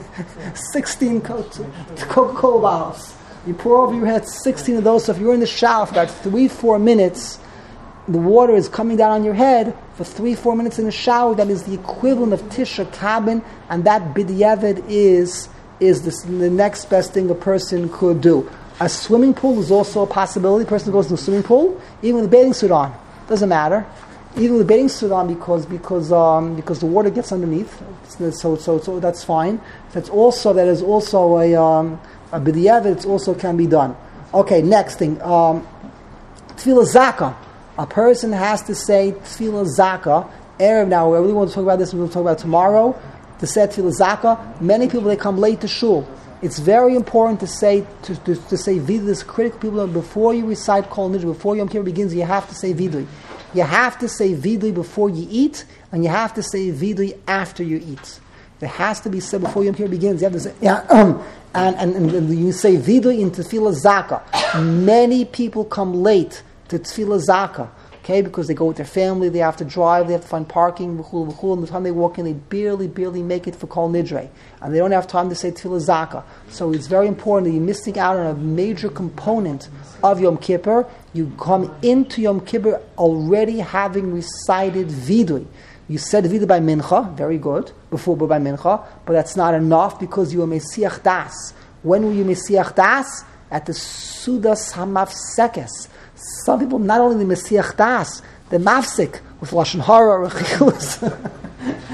sixteen Coca-Cola bottles. You pour over your head sixteen of those. So if you're in the shower for about three, four minutes, the water is coming down on your head for three, four minutes in the shower. That is the equivalent of Tisha Kabin, and that b'diavad is is this, the next best thing a person could do. A swimming pool is also a possibility. A person goes to a swimming pool, even with a bathing suit on, doesn't matter. Even with a bathing suit on, because because um, because the water gets underneath, so so so that's fine. That's also that is also a um, a b'diavad. It also can be done. Okay, next thing, um, tefillah zakah. A person has to say tefillah zakah. Erev, now, I really want to talk about this, we're going to talk about it tomorrow. To say tefillah zakah, many people, they come late to shul. It's very important to say, to, to, to say vidui. This critical people, before you recite Kol Nidre, before Yom Kippur begins, you have to say vidui. You have to say vidui before you eat, and you have to say vidui after you eat. It has to be said before Yom Kippur begins. You have to say, yeah, um, and, and, and you say vidui in tefillah zakah. Many people come late to tefillah zakah, okay, because they go with their family, they have to drive, they have to find parking, v'chul, v'chul, and the time they walk in, they barely, barely make it for Kol Nidre, and they don't have time to say tefillah zakah. So it's very important that you're missing out on a major component of Yom Kippur. You come into Yom Kippur already having recited vidui. You said vidui by mincha, very good, before by mincha, but that's not enough because you are mesiach das. When were you mesiach das? At the sudas hamafsekes. Some people, not only the Mesiach Das, the Mafsik, with Lashon Hara or Chilus.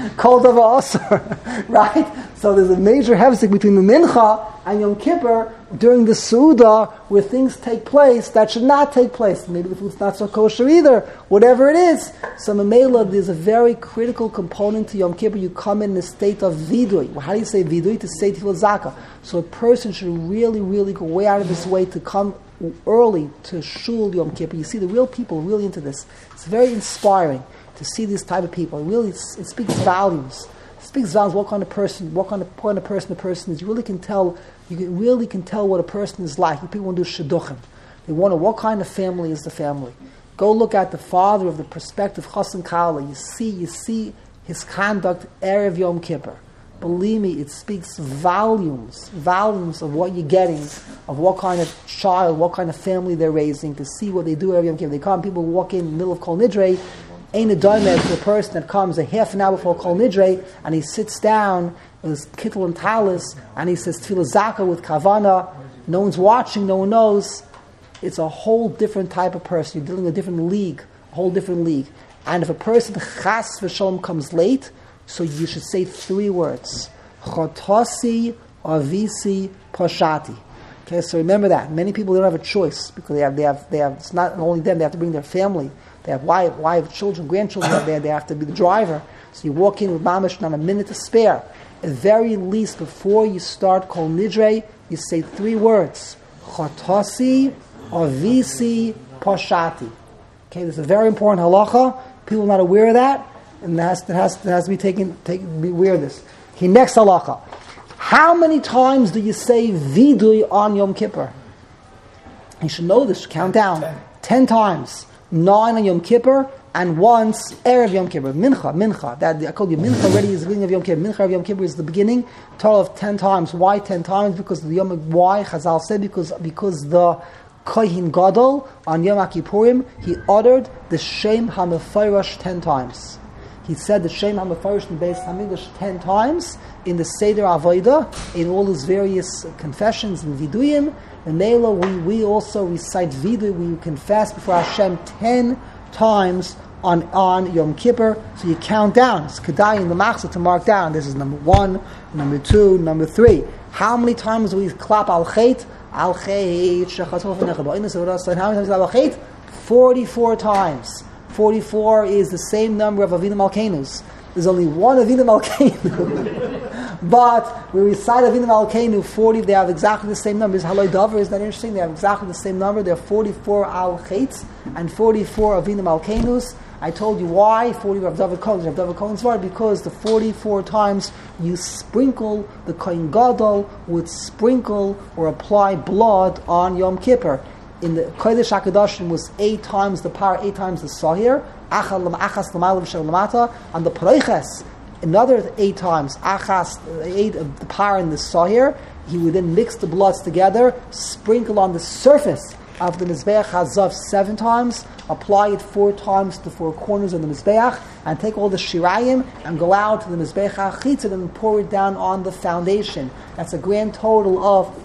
Kol davar asur, right? So there's a major hefsek between the mincha and Yom Kippur during the Suda where things take place that should not take place. Maybe the food's not so kosher either, whatever it is. So Mamela, there's a very critical component to Yom Kippur. You come in a state of vidui. Well, how do you say vidui? To say tefillah zaka. So a person should really, really go way out of his way to come early to shul Yom Kippur. You see the real people are really into this. It's very inspiring to see these type of people. It really, it speaks volumes. It speaks volumes what kind of person, what kind of, what kind of person the person is. You really can tell, you can, really can tell what a person is like. People want to do shidduchim. They wonder what kind of family is the family. Go look at the father of the prospective Chassan Kala. You see, you see his conduct Erev Yom Kippur. Believe me, it speaks volumes, volumes of what you're getting, of what kind of child, what kind of family they're raising, to see what they do every Yom Kippur. They come, people walk in the middle of Kol Nidre, ain't a doimed to a person that comes a half an hour before Kol Nidre, and he sits down with his kittel and talis, and he says Tefillah Zaka with Kavana. No one's watching, no one knows. It's a whole different type of person. You're dealing with a different league, a whole different league. And if a person, chas v'sholom, comes late, so you should say three words. Chotasi, avisi, poshati. Okay, so remember that. Many people don't have a choice because they have, they have, they have, it's not only them, they have to bring their family. They have wife, wife, children, grandchildren there, they have to be the driver. So you walk in with mamash, not a minute to spare. At the very least, before you start Kol Nidre, you say three words. Chotasi, avisi, poshati. Okay, this is a very important halacha. People are not aware of that. And that has, that has, that has to be taken, taken, be aware of this. Okay, next halacha. How many times do you say vidui on Yom Kippur? You should know this. Count down. Ten, Ten times. Nine on Yom Kippur, and once Erev Yom Kippur. Mincha, mincha. That, I called you mincha already is the beginning of Yom Kippur. Mincha of Yom Kippur is the beginning. Total of ten times. Why ten times? Because the Yom, why? Chazal said because, because the Kohen Gadol on Yom Kippurim, he uttered the Shem HaMefarash ten times. He said the Shem HaMefarash in Beis Hamikdash ten times in the Seder Avodah, in all his various confessions and viduyim. And Neila, we, we also recite vidui, we confess before Hashem ten times on, on Yom Kippur. So you count down. It's Kedai in the Machzah to mark down. This is number one, number two, number three. How many times do we clap Al Chet? Al Chet, Shechatov Nechab. How many times Al Chet? forty-four times. forty-four is the same number of Avinu Malkenus. There's only one Avinu Malkenu. But we recite Avinu Malkenu forty, they have exactly the same number. This Haloi Dover, isn't that interesting? They have exactly the same number. There are forty-four Al Chetz and forty-four Avinu Malkenus. I told you why forty of David Cohen. Of David Cohen's word, because the forty-four times you sprinkle the Kohen Gadol would sprinkle or apply blood on Yom Kippur. In the Kodesh HaKadoshim was eight times the power, eight times the Sahir. Achas l'mayla v'shel l'mata. On the Pareiches, another eight times. Achas, eight of the power in the Sahir. He would then mix the bloods together, sprinkle on the surface of the Mizbeach HaZav seven times, apply it four times to the four corners of the Mizbeach, and take all the Shirayim and go out to the Mizbeach HaChitzon and pour it down on the foundation. That's a grand total of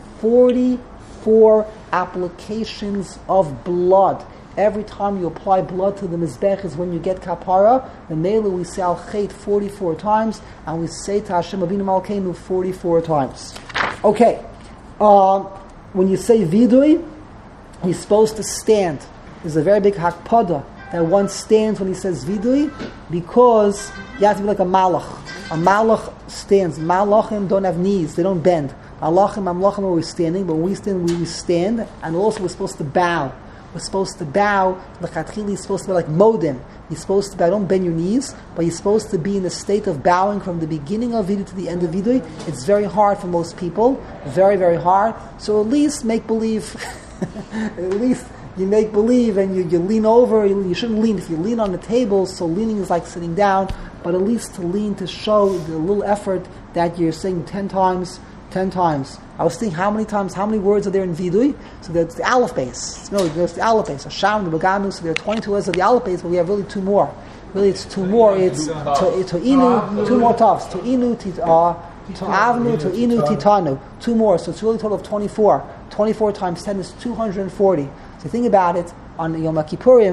forty-four applications of blood. Every time you apply blood to the Mizbech is when you get kapara. The Mele we say Al Chet forty-four times, and we say to Hashem Avinu Malkeinu forty-four times. Okay, um, when you say vidui, he's supposed to stand. There's a very big hakpada that one stands when he says vidui, because you have to be like a malach. A malach stands. Malachim don't have knees; they don't bend. Malachim, Malachim are always standing, but when we stand, we stand, and also we're supposed to bow. We're supposed to bow. The Chatchili is supposed to be like Modin. You're supposed to bow. Don't bend your knees, but you're supposed to be in a state of bowing from the beginning of Vidui to the end of Vidui. It's very hard for most people. Very, very hard. So at least make believe. At least you make believe and you, you lean over. You, you shouldn't lean. If you lean on the table, so leaning is like sitting down, but at least to lean to show the little effort that you're saying ten times. Ten times. I was thinking how many times, how many words are there in Vidui? So there's the Aleph base. No, there's the Aleph base. Hashem, the Beganu, so there are twenty-two words of the Aleph base, but we have really two more. Really, it's two more. It's to, to Inu, two more tops. To Inu, to uh, to Avnu, to Inu, Titanu. Two more. So it's really a total of twenty-four. twenty-four times ten is two hundred forty. So think about it. On Yom Kippurim,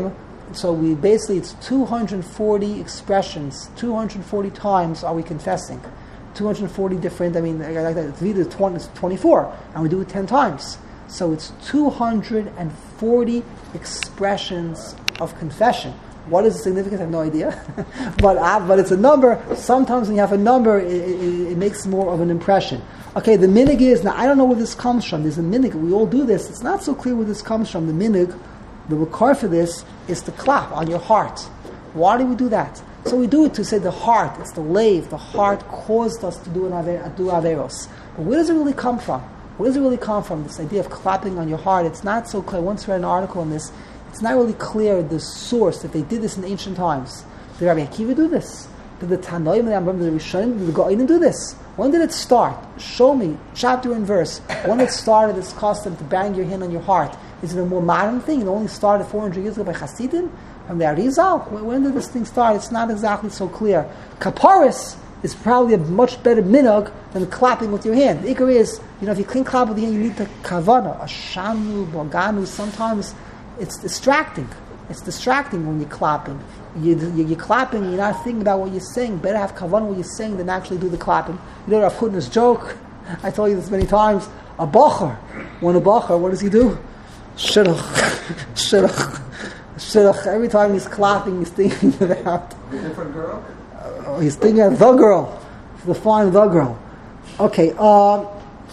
so we basically, it's two hundred forty expressions, two hundred forty times are we confessing. two hundred forty different, I mean, like that, Vida is twenty-four, and we do it ten times. So it's two hundred forty expressions of confession. What is the significance? I have no idea. but uh, but it's a number. Sometimes when you have a number, it, it, it makes more of an impression. Okay, the minig is, now I don't know where this comes from. There's a minig, we all do this. It's not so clear where this comes from. The minig, the record for this is to clap on your heart. Why do we do that? So we do it to say the heart, it's the lave, the heart caused us to do an aver, do averos. But where does it really come from? Where does it really come from, this idea of clapping on your heart? It's not so clear. Once read an article on this, it's not really clear the source, that they did this in ancient times. Did Rabbi Akiva do this? Did the Tanoim, the Rishonim, did the Go'anim do this? When did it start? Show me, chapter and verse. When it started, this custom to bang your hand on your heart. Is it a more modern thing? It only started four hundred years ago by Hasidim? From the Arizal? When did this thing start? It's not exactly so clear. Kaparis is probably a much better minog than clapping with your hand. The ikar is, you know, if you clean clap with your hand, you need the kavana, a shanu, boganu. Sometimes it's distracting. It's distracting when you're clapping. You, you, you're clapping, you're not thinking about what you're saying. Better have kavanah what you're saying than actually do the clapping. You know, Rav Hutner's joke, I told you this many times, a bocher, when a bocher, what does he do? Shidduch, shidduch, shidduch. Every time he's clapping, he's thinking about... A different girl? Uh, he's thinking of the girl, the fine the girl. Okay, um...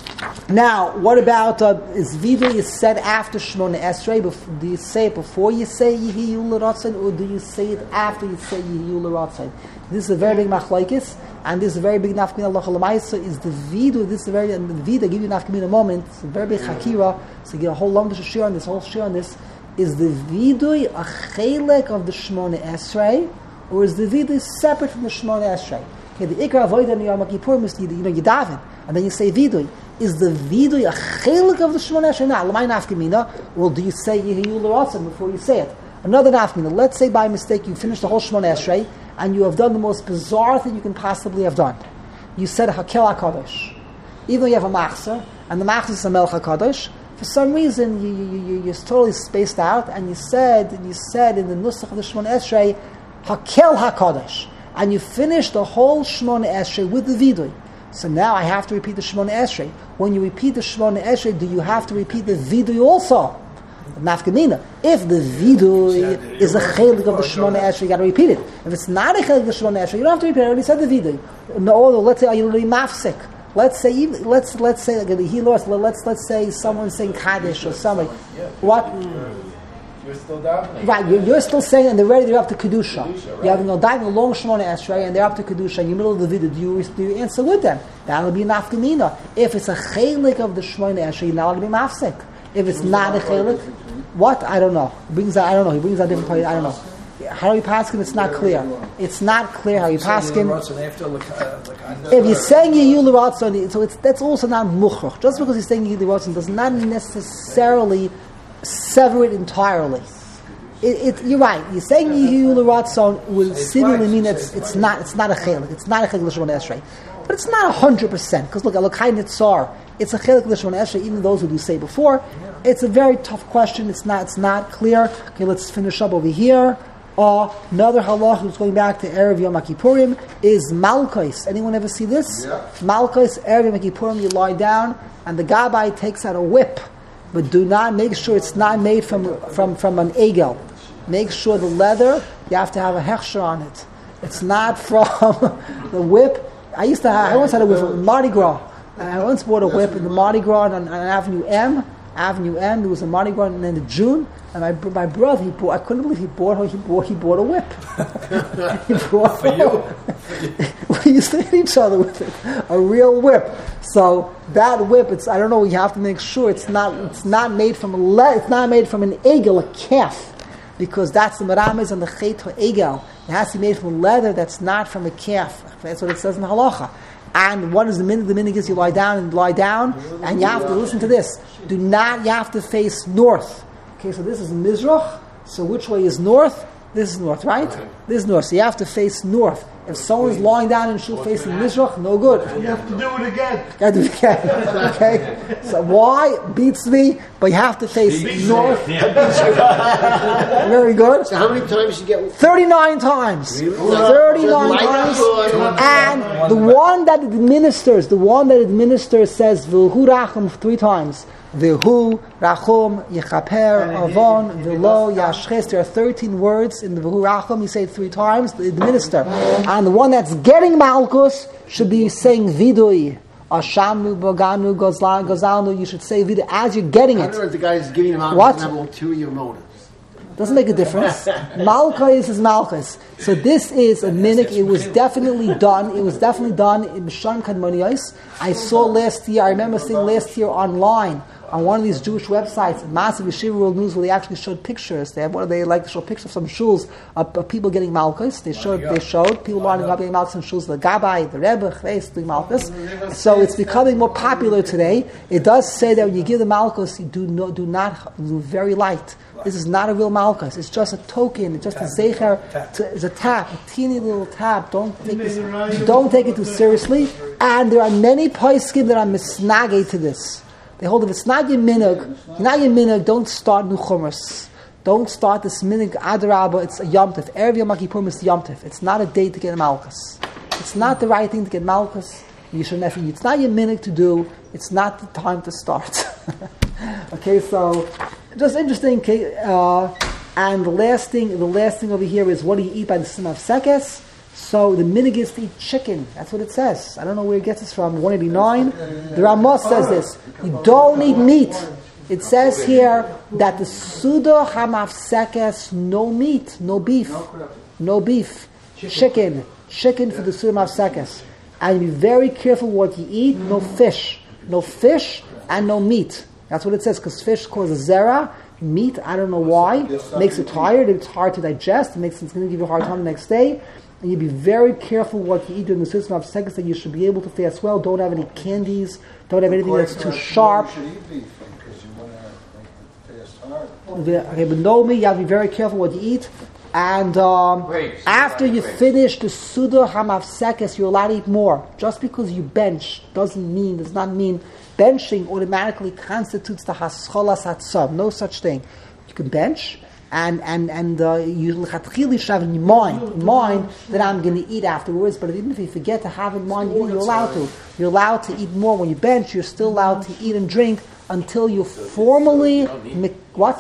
now, what about, uh, is Vidu is said after Shemona Esrei? Bef- do you say it before you say Yehi Ularatzain, or do you say it after you say Yehi Ularatzain? This is a very big machlaikis, and this is a very big nafkamin Allah Chalamaisa, is the Vidu, this is a very, and the Vidu, I'll give you nafkamin in a moment, it's a very big chakira, so you get a whole long shir on this, whole shir on this, is the Vidu a chelek of the Shemona Esrei, or is the Vidu separate from the Shemona Esrei? Okay, the Ikra Avodah in Yom Kippur is, you know, you daven, and then you say Vidu. Is the vidui a chelik of the Shemona Esrei? Now, l'may nafkamina. Well, do you say Yehi Ularatzain before you say it? Another nafkamina. Let's say by mistake you finished the whole Shemona Esrei and you have done the most bizarre thing you can possibly have done. You said Hakel HaKadosh. Even though you have a machzor, and the machzor is a Melech HaKadosh, for some reason you, you, you, you're totally spaced out, and you said, you said in the Nusach of the Shemona Esrei, Hakel HaKadosh. And you finished the whole Shemona Esrei with the vidui. So now I have to repeat the Shemona Esrei. When you repeat the Shemona Esrei, do you have to repeat the vidui also? Nafkamina. If the vidui is a chelik of the Shemona Esrei, you got to repeat it. If it's not a chelik of the Shemona Esrei, you don't have to repeat it. I already said the vidui. No, let's say are you really mafsik? Let's say let's let's say like, he lost. Let's let's say someone's saying Kaddish or something. What? You're still davening. Right, you're, you're still saying, and they're ready, they're up to Kedusha. Kedusha right. You're having a diving a long Shemona Esrei, and they're up to Kedusha, in the middle of the video. Do you, do you answer with them? That'll be nafkamina. If it's a chelik of the Shemona Esrei, you're not allowed to be mafsik. If it's not a chelik, what? I don't know. He brings out, I don't know. He brings out different parties. I don't know. How you pass him, it's not clear. It's not clear how you pass him. If you're saying Yehi Ularatzain, so it's, that's also not muchrach. Just because he's saying Yehi Ularatzain does not necessarily sever it entirely. It, it, you're right. You're saying Yehi Ularatzain will seemingly mean it's it's not it's not a chelik. It's not a chelik of the Shemona Esrei, but it's not a hundred percent. Because look, Elokai Nitzar, it's a chelik of the Shemona Esrei. Even those who do say before, it's a very tough question. It's not it's not clear. Okay, let's finish up over here. Uh, another halach who's going back to Erev Yom Kippurim is Malkos. Anyone ever see this? Yeah. Malkos Erev Yom Kippurim. You lie down, and the gabbai takes out a whip. But do not, make sure it's not made from from, from an egel. Make sure the leather, you have to have a hechsher on it. It's not from the whip. I used to have, I once had a whip from Mardi Gras. I once bought a whip in the Mardi Gras on, on Avenue M. Avenue M, there was a Mardi Gras in the end of June. And my my brother, he bought, I couldn't believe he bought, he bought, he bought a whip. he bought, For you? We used to hit each other with it. A real whip. So that whip, it's I don't know. You have to make sure it's not it's not made from a le- it's not made from an egel, a calf, because that's the merames and the chet egel. It has to be made from leather that's not from a calf. That's what it says in halacha. And what is the minute? The minute is you lie down and lie down, and you have to listen to this. Do not. You have to face north. Okay, so this is Mizrach. So which way is north? This is north, right? This is north. So you have to face north. If someone's lying down in shul facing Mizrach, no good. You have to do it again. You have to do it again. Okay? So why? Beats me, but you have to face north. Very good. So how many times you get? thirty-nine times. thirty-nine times. And the one that administers, the one that administers says V'hu Rachum three times. V'hu Rachum Yechaper Avon V'lo Yashches. There are thirteen words in the V'hu Rachum. You say it three times. The administer. And the one that's getting Malkus should be saying Vidui. Ashamnu, Boganu, Gozlan, Gozalnu. You should say Vidui as you're getting I it. don't know if the guy is giving him out What? have ulterior motives. Doesn't make a difference. Malchus is Malchus. So this is a minhag. It was definitely done. It was definitely done in B'Shan Kadmoniyos. I saw last year, I remember seeing last year online on one of these Jewish websites, massive Yeshiva World News, where they actually showed pictures. They have what they like to show pictures of some shuls of, of people getting Malchus. They showed they showed people lining up getting Malchus in shuls. The Gabbai, the Rebbe, Chves doing Malchus. So it's becoming more popular today. It does say that when you give the Malchus, you do no, do not do very light. This is not a real Malchus. It's just a token. It's just a zecher. It's a tap, a teeny little tap. Don't take this, don't take it too seriously. And there are many poskim that are misnageh to this. They hold if it's not your minhag, not your minhag, don't start new chumras. Don't start this minhag adarabah. It's a Yom Tov. Erev Yom Kippurim is Yom Tov. It's not a day to get Malchus. It's not the right thing to get Malchus. You should never. It's not your minhag to do. It's not the time to start. Okay, so just interesting. Okay, uh, and the last thing, the last thing over here is what do you eat by the Simon of Sekes? So the minhag is to eat chicken. That's what it says. I don't know where it gets this from. one eighty-nine. The Ramah says this. You don't eat meat. It says here that the Suda Hamafsekes, no meat, no beef. No beef. Chicken. Chicken for the Suda Hamafsekes. And be very careful what you eat. No fish. No fish and no meat. That's what it says, because fish causes zera. Meat, I don't know why. Makes it tired. It's hard to digest. It makes it's going to give you a hard time the next day. And you be very careful what you eat during the system of seconds, that you should be able to fast well. Don't have any candies. Don't have anything that's too sharp. Okay, but know me, you have to be very careful what you eat. And um, after you finish the Suda Hamafsekes, you're allowed to eat more. Just because you bench doesn't mean, does not mean benching automatically constitutes the Hascholas Hatzam. No such thing. You can bench. And and and uh, you should have in your mind, in mind that I'm going to eat afterwards. But even if you forget to have in mind, you're allowed to. You're allowed to eat more when you bench. You're still allowed to eat and drink until you formally what?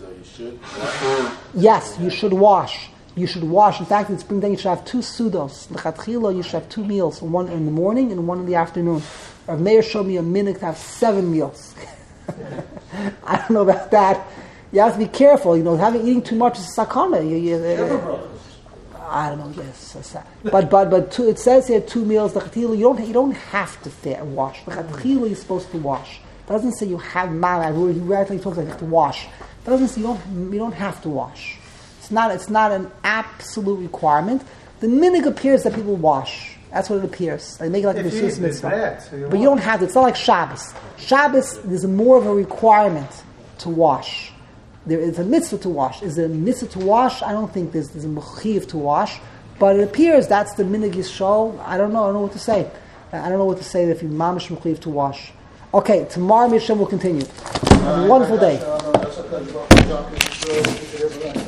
Yes, you should wash. You should wash. In fact, it's bring down. You should have two sudos. L'chatchila, you should have two meals, one in the morning and one in the afternoon. Rav Meir showed me a minute to have seven meals. I don't know about that. You have to be careful, you know. Having eating too much is a sakana. You, you, uh, I don't know. Yes, but but but two, it says here two meals. The chatila, you don't you don't have to fair wash. The chatila you're supposed to wash. It doesn't say you have man. I really rarely talks like you have to wash. It doesn't say you don't you don't have to wash. It's not it's not an absolute requirement. The minhag appears that people wash. That's what it appears. They make it like a B'sus mitzvah. So you but you don't have to. It's not like Shabbos. Shabbos there's more of a requirement to wash. There is a mitzvah to wash. Is there a mitzvah to wash? I don't think there's, there's a mechiv to wash. But it appears that's the minhag Yisrael. I don't know. I don't know what to say. I don't know what to say if you mamish mechiv to wash. Okay, tomorrow Mishnah will continue. Have a wonderful day.